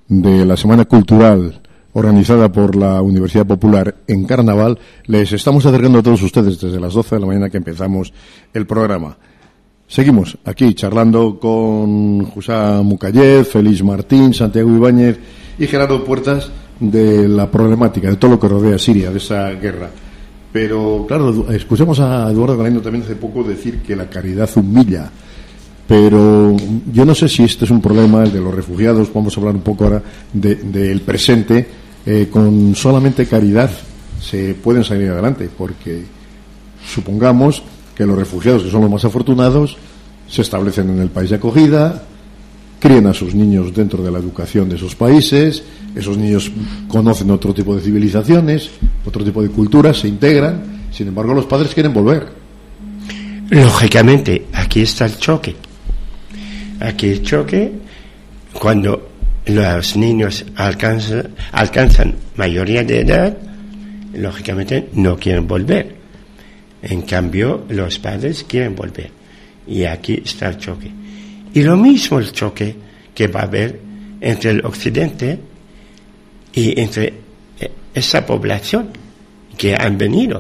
de la Semana Cultural organizada por la Universidad Popular en Carnaval, les estamos acercando a todos ustedes desde las doce de la mañana que empezamos el programa. Seguimos aquí charlando con José Mucayez, Félix Martín, Santiago Ibáñez y Gerardo Puertas de la problemática, de todo lo que rodea a Siria, de esa guerra. Pero, claro, escuchamos a Eduardo Galindo también hace poco decir que la caridad humilla. Pero yo no sé si este es un problema, el de los refugiados. Vamos a hablar un poco ahora del de, de presente. Eh, con solamente caridad se pueden salir adelante, porque supongamos que los refugiados, que son los más afortunados, se establecen en el país de acogida, crían a sus niños dentro de la educación de esos países, esos niños conocen otro tipo de civilizaciones, otro tipo de culturas, se integran, sin embargo los padres quieren volver. Lógicamente, aquí está el choque. Aquí el choque, cuando los niños alcanzan, alcanzan mayoría de edad, lógicamente no quieren volver. En cambio, los padres quieren volver. Y aquí está el choque. Y lo mismo el choque que va a haber entre el occidente y entre esa población que han venido.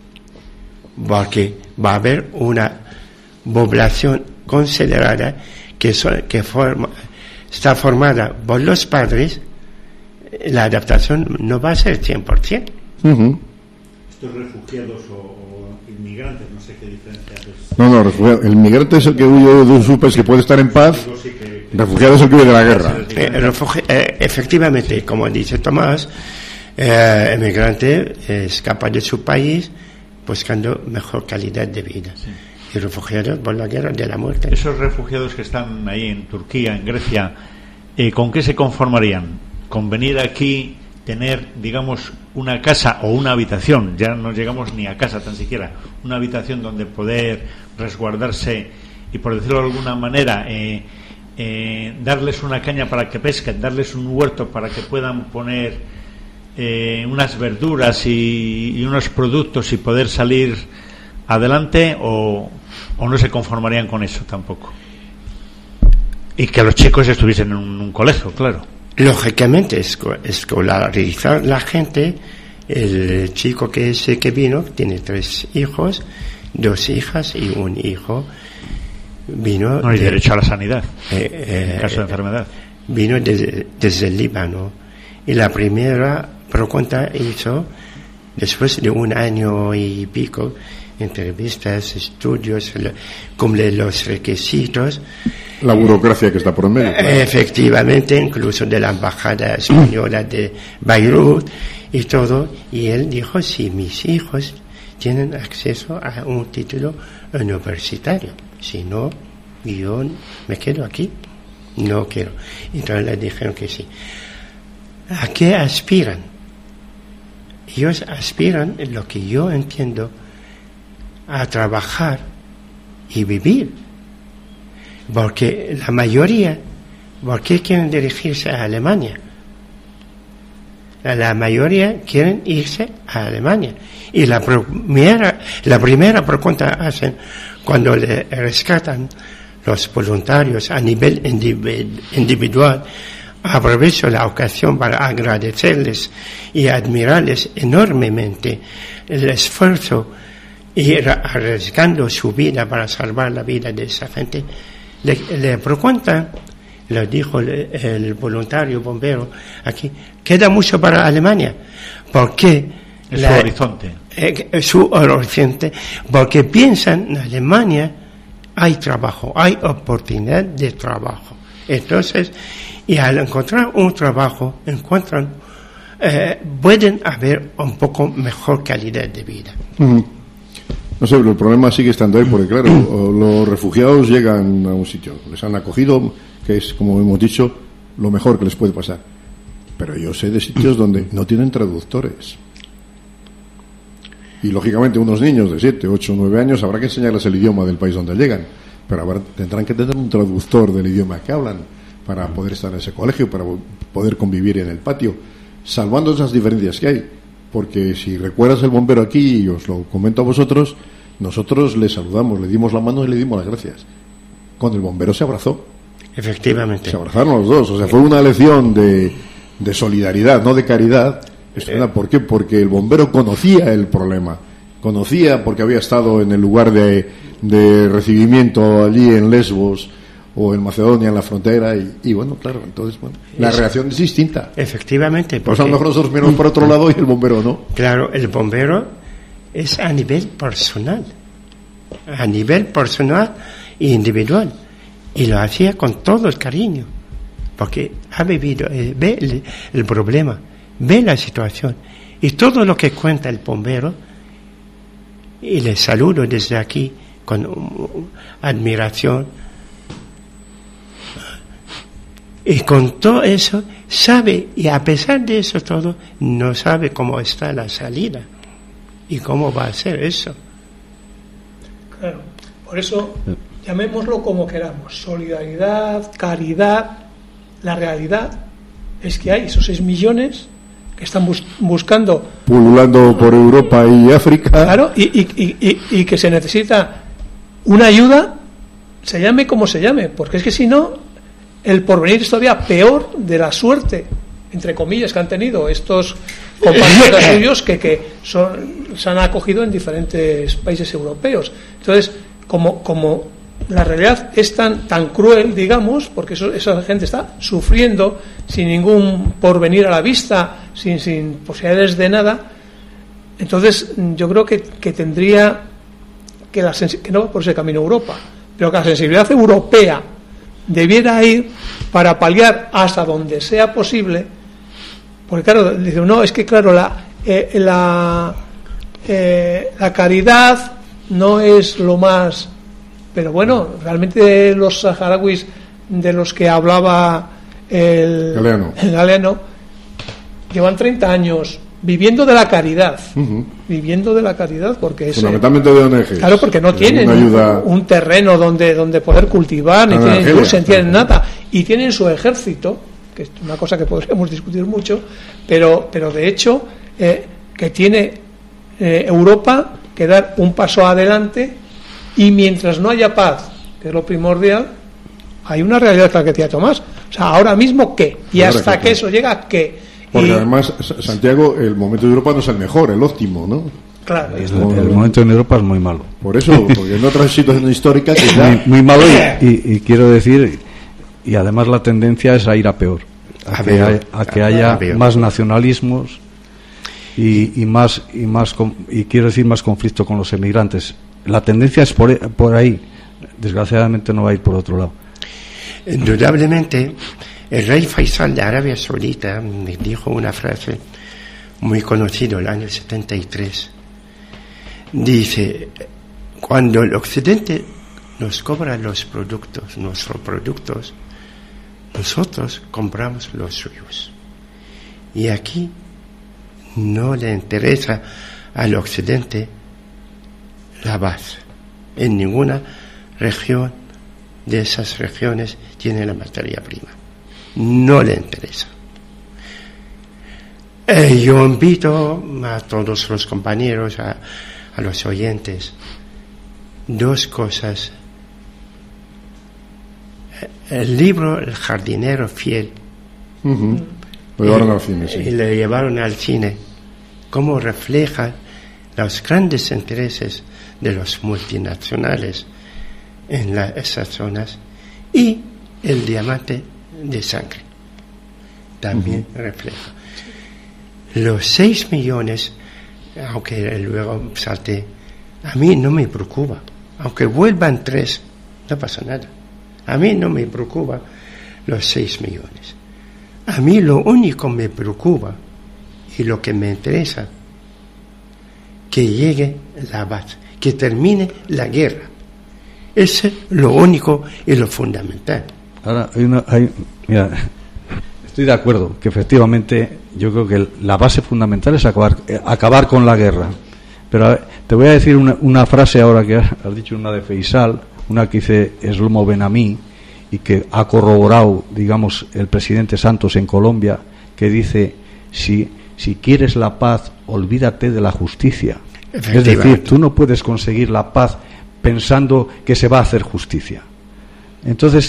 Porque va a haber una población considerada que, son, que forma, está formada por los padres. La adaptación no va a ser cien por ciento. Uh-huh. Estos refugiados o, o inmigrantes, no sé qué diferencia es. No, no, refugiado. El migrante es el que huye de un su país que puede estar en paz. Sí, que, que, refugiado es el que huye de la guerra. Eh, refugi- eh, efectivamente, como dice Tomás, eh, el migrante eh, escapa de su país buscando mejor calidad de vida. Sí. Y refugiados por la guerra de la muerte. Esos refugiados que están ahí en Turquía, en Grecia, eh, ¿con qué se conformarían? ¿Con venir aquí, tener, digamos, una casa o una habitación? Ya no llegamos ni a casa tan siquiera. Una habitación donde poder resguardarse y, por decirlo de alguna manera, eh, eh, darles una caña para que pesquen, darles un huerto para que puedan poner eh, unas verduras y, y unos productos y poder salir adelante, o, o no se conformarían con eso tampoco. Y que los chicos estuviesen en un, un colegio, claro. Lógicamente, esco- escolarizar la gente. El chico que ese que vino tiene tres hijos, dos hijas y un hijo. Vino. No hay de, derecho a la sanidad eh, eh, en caso de enfermedad. Vino desde, desde el Líbano. Y la primera pregunta hizo, después de un año y pico, entrevistas, estudios, cumple los requisitos. La burocracia que está por en medio. Claro. Efectivamente, incluso de la embajada española de Beirut y todo. Y él dijo, si mis hijos tienen acceso a un título universitario, si no, yo me quedo aquí, no quiero. Entonces le dijeron que sí. ¿A qué aspiran? Ellos aspiran, lo que yo entiendo, a trabajar y vivir, porque la mayoría, ¿por qué quieren dirigirse a Alemania? La mayoría quieren irse a Alemania, y la primera, la primera pregunta hacen cuando le rescatan los voluntarios a nivel individual. Aprovecho la ocasión para agradecerles y admirarles enormemente el esfuerzo y arriesgando su vida para salvar la vida de esa gente. Le, le preguntan, le dijo el, el voluntario bombero aquí, queda mucho para Alemania. ¿Por qué? Es la, su horizonte. Eh, su horizonte. Porque piensan, en Alemania hay trabajo, hay oportunidad de trabajo. Entonces, y al encontrar un trabajo, encuentran, eh, pueden haber un poco mejor calidad de vida. Uh-huh. No sé, pero el problema sigue estando ahí, porque claro, los refugiados llegan a un sitio, les han acogido, que es, como hemos dicho, lo mejor que les puede pasar. Pero yo sé de sitios donde no tienen traductores. Y lógicamente unos niños de siete, ocho, nueve años habrá que enseñarles el idioma del país donde llegan, pero habrá, tendrán que tener un traductor del idioma que hablan para poder estar en ese colegio, para poder convivir en el patio, salvando esas diferencias que hay. Porque si recuerdas el bombero aquí, y os lo comento a vosotros, nosotros le saludamos, le dimos la mano y le dimos las gracias. Con el bombero se abrazó. Efectivamente. Se abrazaron los dos, o sea, fue una lección de, de solidaridad, no de caridad. Estupenda. ¿Por qué? Porque el bombero conocía el problema, conocía porque había estado en el lugar de, de recibimiento allí en Lesbos o en Macedonia, en la frontera, y, y bueno, claro, entonces, bueno, la es, reacción es distinta. Efectivamente. Pues a lo mejor nosotros miramos por otro lado y el bombero no. Claro, el bombero es a nivel personal, a nivel personal e individual, y lo hacía con todo el cariño, porque ha vivido, eh, ve el, el problema, ve la situación, y todo lo que cuenta el bombero, y le saludo desde aquí con um, admiración. Y con todo eso, sabe, y a pesar de eso todo, no sabe cómo está la salida y cómo va a ser eso. Claro, por eso, llamémoslo como queramos, solidaridad, caridad. La realidad es que hay esos seis millones que están bus- buscando... Pululando por Europa y África. Claro, y, y, y, y, y que se necesita una ayuda, se llame como se llame, porque es que si no... el porvenir es todavía peor de la suerte, entre comillas, que han tenido estos compañeros suyos que, que son, se han acogido en diferentes países europeos. Entonces, como, como la realidad es tan, tan cruel, digamos, porque eso, esa gente está sufriendo sin ningún porvenir a la vista, sin, sin posibilidades de nada, entonces yo creo que, que tendría que, la sensi- que no va por ese camino Europa, pero que la sensibilidad europea debiera ir para paliar hasta donde sea posible, porque claro, dice, no, es que claro, la eh, la, eh, la caridad no es lo más, pero bueno, realmente los saharauis de los que hablaba el Galeano, el Galeano llevan treinta años viviendo de la caridad, uh-huh. viviendo de la caridad, porque es fundamentalmente de O N Ges. Claro, porque no tienen ayuda... un, un terreno donde donde poder cultivar, ni tienen industria, ni tienen nada, y tienen su ejército, que es una cosa que podríamos discutir mucho, pero pero de hecho eh, que tiene eh, Europa que dar un paso adelante, y mientras no haya paz, que es lo primordial, hay una realidad que la que decía Tomás, o sea, ahora mismo qué, y ahora hasta que, que eso llega qué. Porque y, además, Santiago, el momento de Europa no es el mejor, el óptimo, ¿no? Claro, el, el momento en Europa es muy malo. Por eso, porque en otra situación histórica que ya... muy, muy malo, y, y, y quiero decir, y además la tendencia es a ir a peor, a, a que, hay, a que haya a más nacionalismos y, y más y más y quiero decir más conflicto con los emigrantes. La tendencia es por, por ahí, desgraciadamente no va a ir por otro lado. Indudablemente. El rey Faisal de Arabia Saudita me dijo una frase muy conocida el año setenta y tres. Dice, cuando el Occidente nos cobra los productos, nuestros productos, nosotros compramos los suyos. Y aquí no le interesa al Occidente la paz. En ninguna región de esas regiones tiene la materia prima. No le interesa. Eh, yo invito a todos los compañeros, a, a los oyentes, dos cosas. El libro El jardinero fiel. Uh-huh. Lo llevaron al cine, sí. Y lo llevaron al cine. Cómo refleja los grandes intereses de los multinacionales en la, esas zonas. Y El diamante de sangre también uh-huh. refleja los seis millones, aunque luego salte, a mí no me preocupa, aunque vuelvan tres, no pasa nada, a mí no me preocupa los seis millones, a mí lo único me preocupa y lo que me interesa, que llegue la paz, que termine la guerra. Ese es lo único y lo fundamental. Ahora, hay una, hay, mira, estoy de acuerdo que efectivamente yo creo que la base fundamental es acabar, eh, acabar con la guerra. Pero ver, te voy a decir una, una frase ahora que has dicho, una de Faisal, una que dice Shlomo Ben-Ami y que ha corroborado, digamos, el presidente Santos en Colombia, que dice, si, si quieres la paz, olvídate de la justicia. Es decir, tú no puedes conseguir la paz pensando que se va a hacer justicia. Entonces,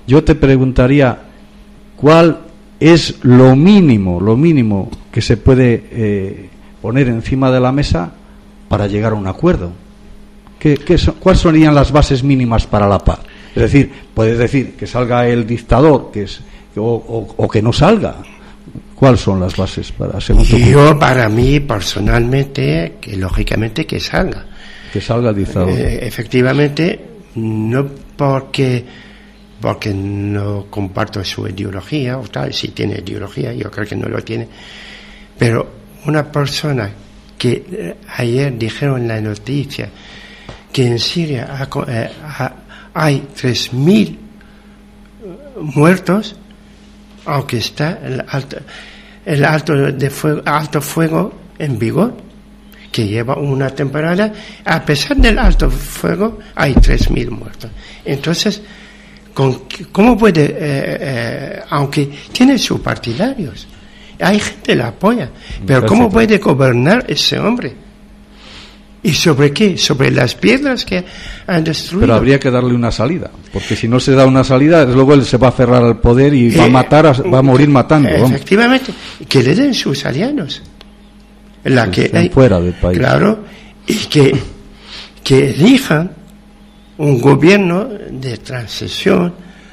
yo te preguntaría cuál es lo mínimo, lo mínimo que se puede eh, poner encima de la mesa para llegar a un acuerdo. ¿Qué, qué son, ¿Cuáles serían las bases mínimas para la paz? Es decir, puedes decir que salga el dictador, que es o, o, o que no salga. ¿Cuáles son las bases para según tu punto? Yo, para mí, personalmente, que lógicamente que salga. Que salga el dictador. Eh, efectivamente, no porque porque no comparto su ideología, o tal, si tiene ideología, yo creo que no lo tiene, pero una persona que eh, ayer dijeron en la noticia que en Siria ha, eh, ha, hay tres mil muertos, aunque está el alto, el alto de fuego, alto fuego en vigor, que lleva una temporada, a pesar del alto fuego hay tres mil muertos. Entonces, con, ¿cómo puede, eh, eh, aunque tiene sus partidarios, hay gente que la apoya, pero cómo puede gobernar ese hombre? ¿Y sobre qué? Sobre las piedras que han destruido. Pero habría que darle una salida, porque si no se da una salida, luego él se va a aferrar al poder y eh, va a matar, a, va a morir matando. Efectivamente, vamos. Que le den sus aliados. La que hay, fuera del país. Claro, y que, que elijan un gobierno de transición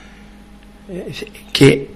que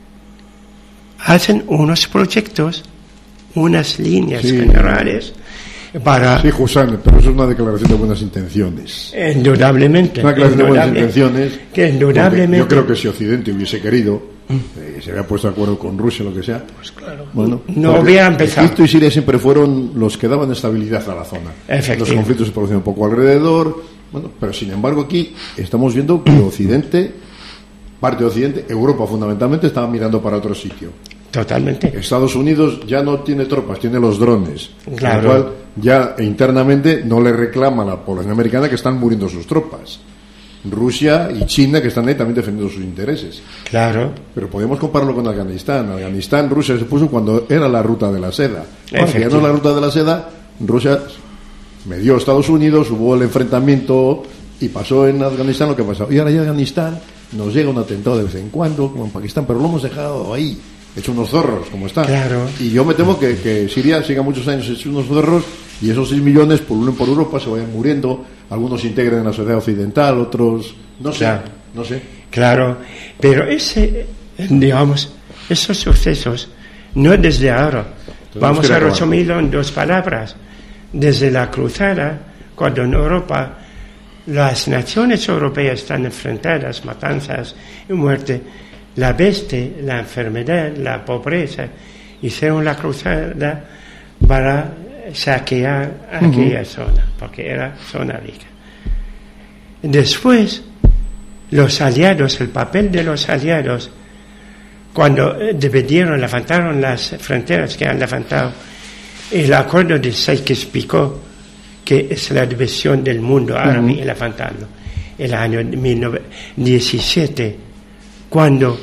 hacen unos proyectos, unas líneas sí. generales para... Sí, José, pero eso es una declaración de buenas intenciones. Indudablemente. Una declaración de buenas intenciones. Que indudablemente... Yo creo que si Occidente hubiese querido, eh, se había puesto de acuerdo con Rusia, lo que sea, pues claro, bueno, no hubiera empezado. Egipto y Siria siempre fueron los que daban estabilidad a la zona. Los conflictos se producían un poco alrededor, bueno, pero sin embargo aquí estamos viendo que Occidente, parte de Occidente, Europa fundamentalmente, estaba mirando para otro sitio. Totalmente. Estados Unidos ya no tiene tropas, tiene los drones, claro. Lo cual ya internamente no le reclama a la población americana que están muriendo sus tropas. Rusia y China, que están ahí también defendiendo sus intereses. Claro. Pero podemos compararlo con Afganistán. Afganistán, Rusia se puso cuando era la ruta de la seda. Ahora que ya no es la ruta de la seda, Rusia medió a Estados Unidos, hubo el enfrentamiento y pasó en Afganistán lo que pasó. Y ahora ya Afganistán nos llega un atentado de vez en cuando, como en Pakistán, pero lo hemos dejado ahí, hecho unos zorros, como está. Claro. Y yo me temo que, que Siria siga muchos años hecho unos zorros y esos seis millones por uno por Europa se vayan muriendo, algunos se integren en la sociedad occidental, otros no sé, claro. no sé. Claro, pero ese, digamos, esos sucesos no es desde ahora. Entonces, vamos a resumirlo en dos palabras. Desde la cruzada, cuando en Europa las naciones europeas están enfrentadas, matanzas y muerte, la peste, la enfermedad, la pobreza, hicieron la cruzada para saquear aquella uh-huh. zona, porque era zona rica. Después, los aliados, el papel de los aliados, cuando dividieron, levantaron las fronteras que han levantado, el acuerdo de Sykes-Picot, que es la división del mundo árabe, uh-huh. levantando, el año mil novecientos diecisiete, cuando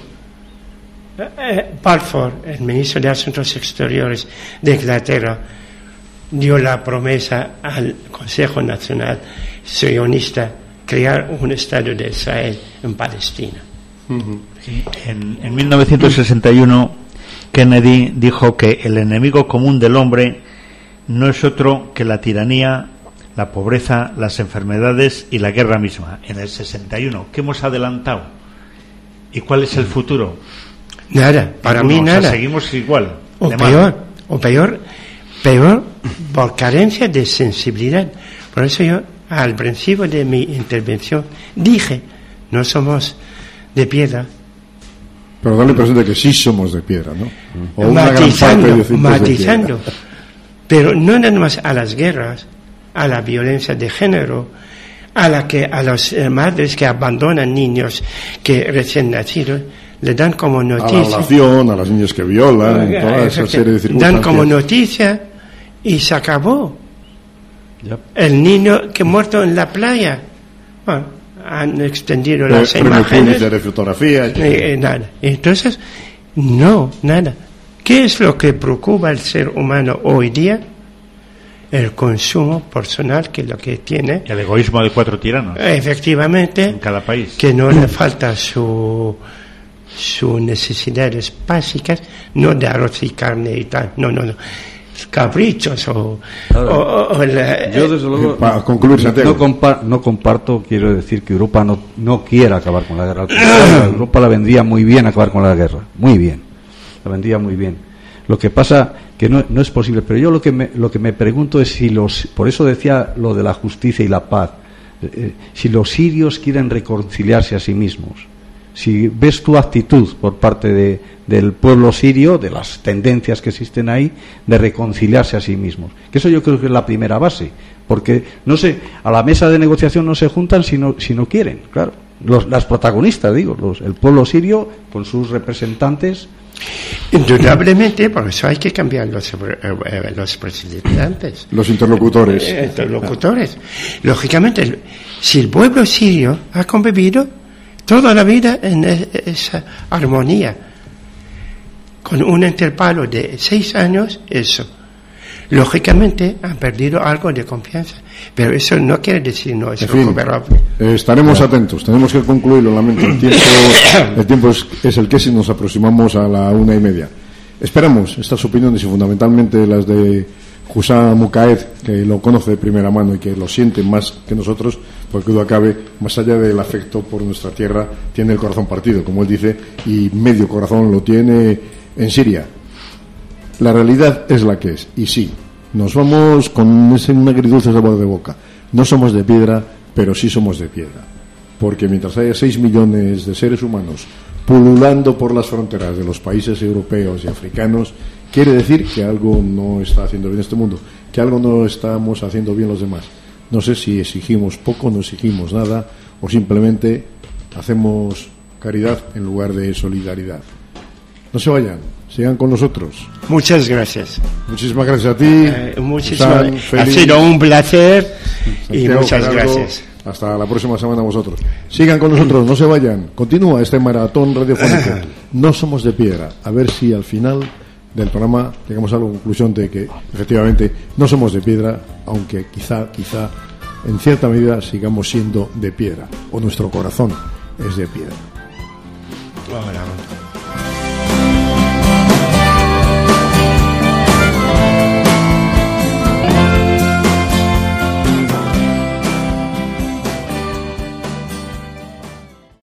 eh, Balfour, el ministro de Asuntos Exteriores de Inglaterra, dio la promesa al Consejo Nacional Sionista crear un Estado de Israel en Palestina. Uh-huh. En, en mil novecientos sesenta y uno, Kennedy dijo que el enemigo común del hombre no es otro que la tiranía, la pobreza, las enfermedades y la guerra misma. En el sesenta y uno, ¿qué hemos adelantado? ¿Y cuál es el futuro? Nada, para no, mí o nada. Sea, seguimos igual. O peor, o peor, peor por carencia de sensibilidad. Por eso yo, al principio de mi intervención, dije, no somos de piedra. Pero da la impresión de que sí somos de piedra, ¿no? O una matizando, gran parte de matizando. Pero no nada más a las guerras, a la violencia de género, a la que a las eh, madres que abandonan niños que recién nacidos, le dan como noticia. A la violación, a las niñas que violan, uh, toda esa serie de circunstancias. Dan como noticia y se acabó. Yep. El niño que muerto en la playa. Bueno, han extendido Pero, las pero imágenes. de fotografía. Eh, eh, nada. Entonces, no, nada. ¿Qué es lo que preocupa al ser humano hoy día? el consumo personal, que es lo que tiene. El egoísmo de cuatro tiranos. Efectivamente. En cada país. Que no le falta su, sus necesidades básicas, no de arroz y carne y tal. No, no, no. Caprichos o, claro. o, o el, yo desde luego para concluir, Santiago. no, compa no comparto, quiero decir que Europa no, no quiere acabar con la guerra. Europa la vendría muy bien acabar con la guerra, muy bien, la vendría muy bien. Lo que pasa que no, no es posible, pero yo lo que me, lo que me pregunto es si los, por eso decía lo de la justicia y la paz, eh, si los sirios quieren reconciliarse a sí mismos. Si ves tu actitud por parte de, del pueblo sirio, de las tendencias que existen ahí, de reconciliarse a sí mismos. Que eso yo creo que es la primera base. Porque, no sé, a la mesa de negociación no se juntan si no, si no quieren, claro. Los, las protagonistas, digo, los, el pueblo sirio con sus representantes. Indudablemente, por eso hay que cambiar los, eh, los representantes. Los interlocutores. Eh, interlocutores. Lógicamente, si el pueblo sirio ha convivido toda la vida en esa armonía, con un intervalo de seis años, eso. Lógicamente han perdido algo de confianza, pero eso no quiere decir no es recuperable. Eh, estaremos claro. atentos, tenemos que concluirlo, lamento. El tiempo, el tiempo es, es el que si nos aproximamos a la una y media. Esperamos estas opiniones y fundamentalmente las de Hussam Mukaed, que lo conoce de primera mano y que lo siente más que nosotros, porque duda cabe, más allá del afecto por nuestra tierra, tiene el corazón partido, como él dice, y medio corazón lo tiene en Siria. La realidad es la que es, y sí, nos vamos con ese un agridulce sabor de boca. No somos de piedra, pero sí somos de piedra, porque mientras haya seis millones de seres humanos pululando por las fronteras de los países europeos y africanos, quiere decir que algo no está haciendo bien este mundo, que algo no estamos haciendo bien los demás. No sé si exigimos poco, no exigimos nada, o simplemente hacemos caridad en lugar de solidaridad. No se vayan, sigan con nosotros. Muchas gracias. Muchísimas gracias a ti. Eh, muchísimas, ha sido un placer. Santiago, y muchas Gerardo, gracias. Hasta la próxima semana vosotros. Sigan con nosotros, no se vayan. Continúa este maratón radiofónico. No somos de piedra. A ver si al final del programa llegamos a la conclusión de que efectivamente no somos de piedra, aunque quizá, quizá en cierta medida sigamos siendo de piedra, o nuestro corazón es de piedra. Hola.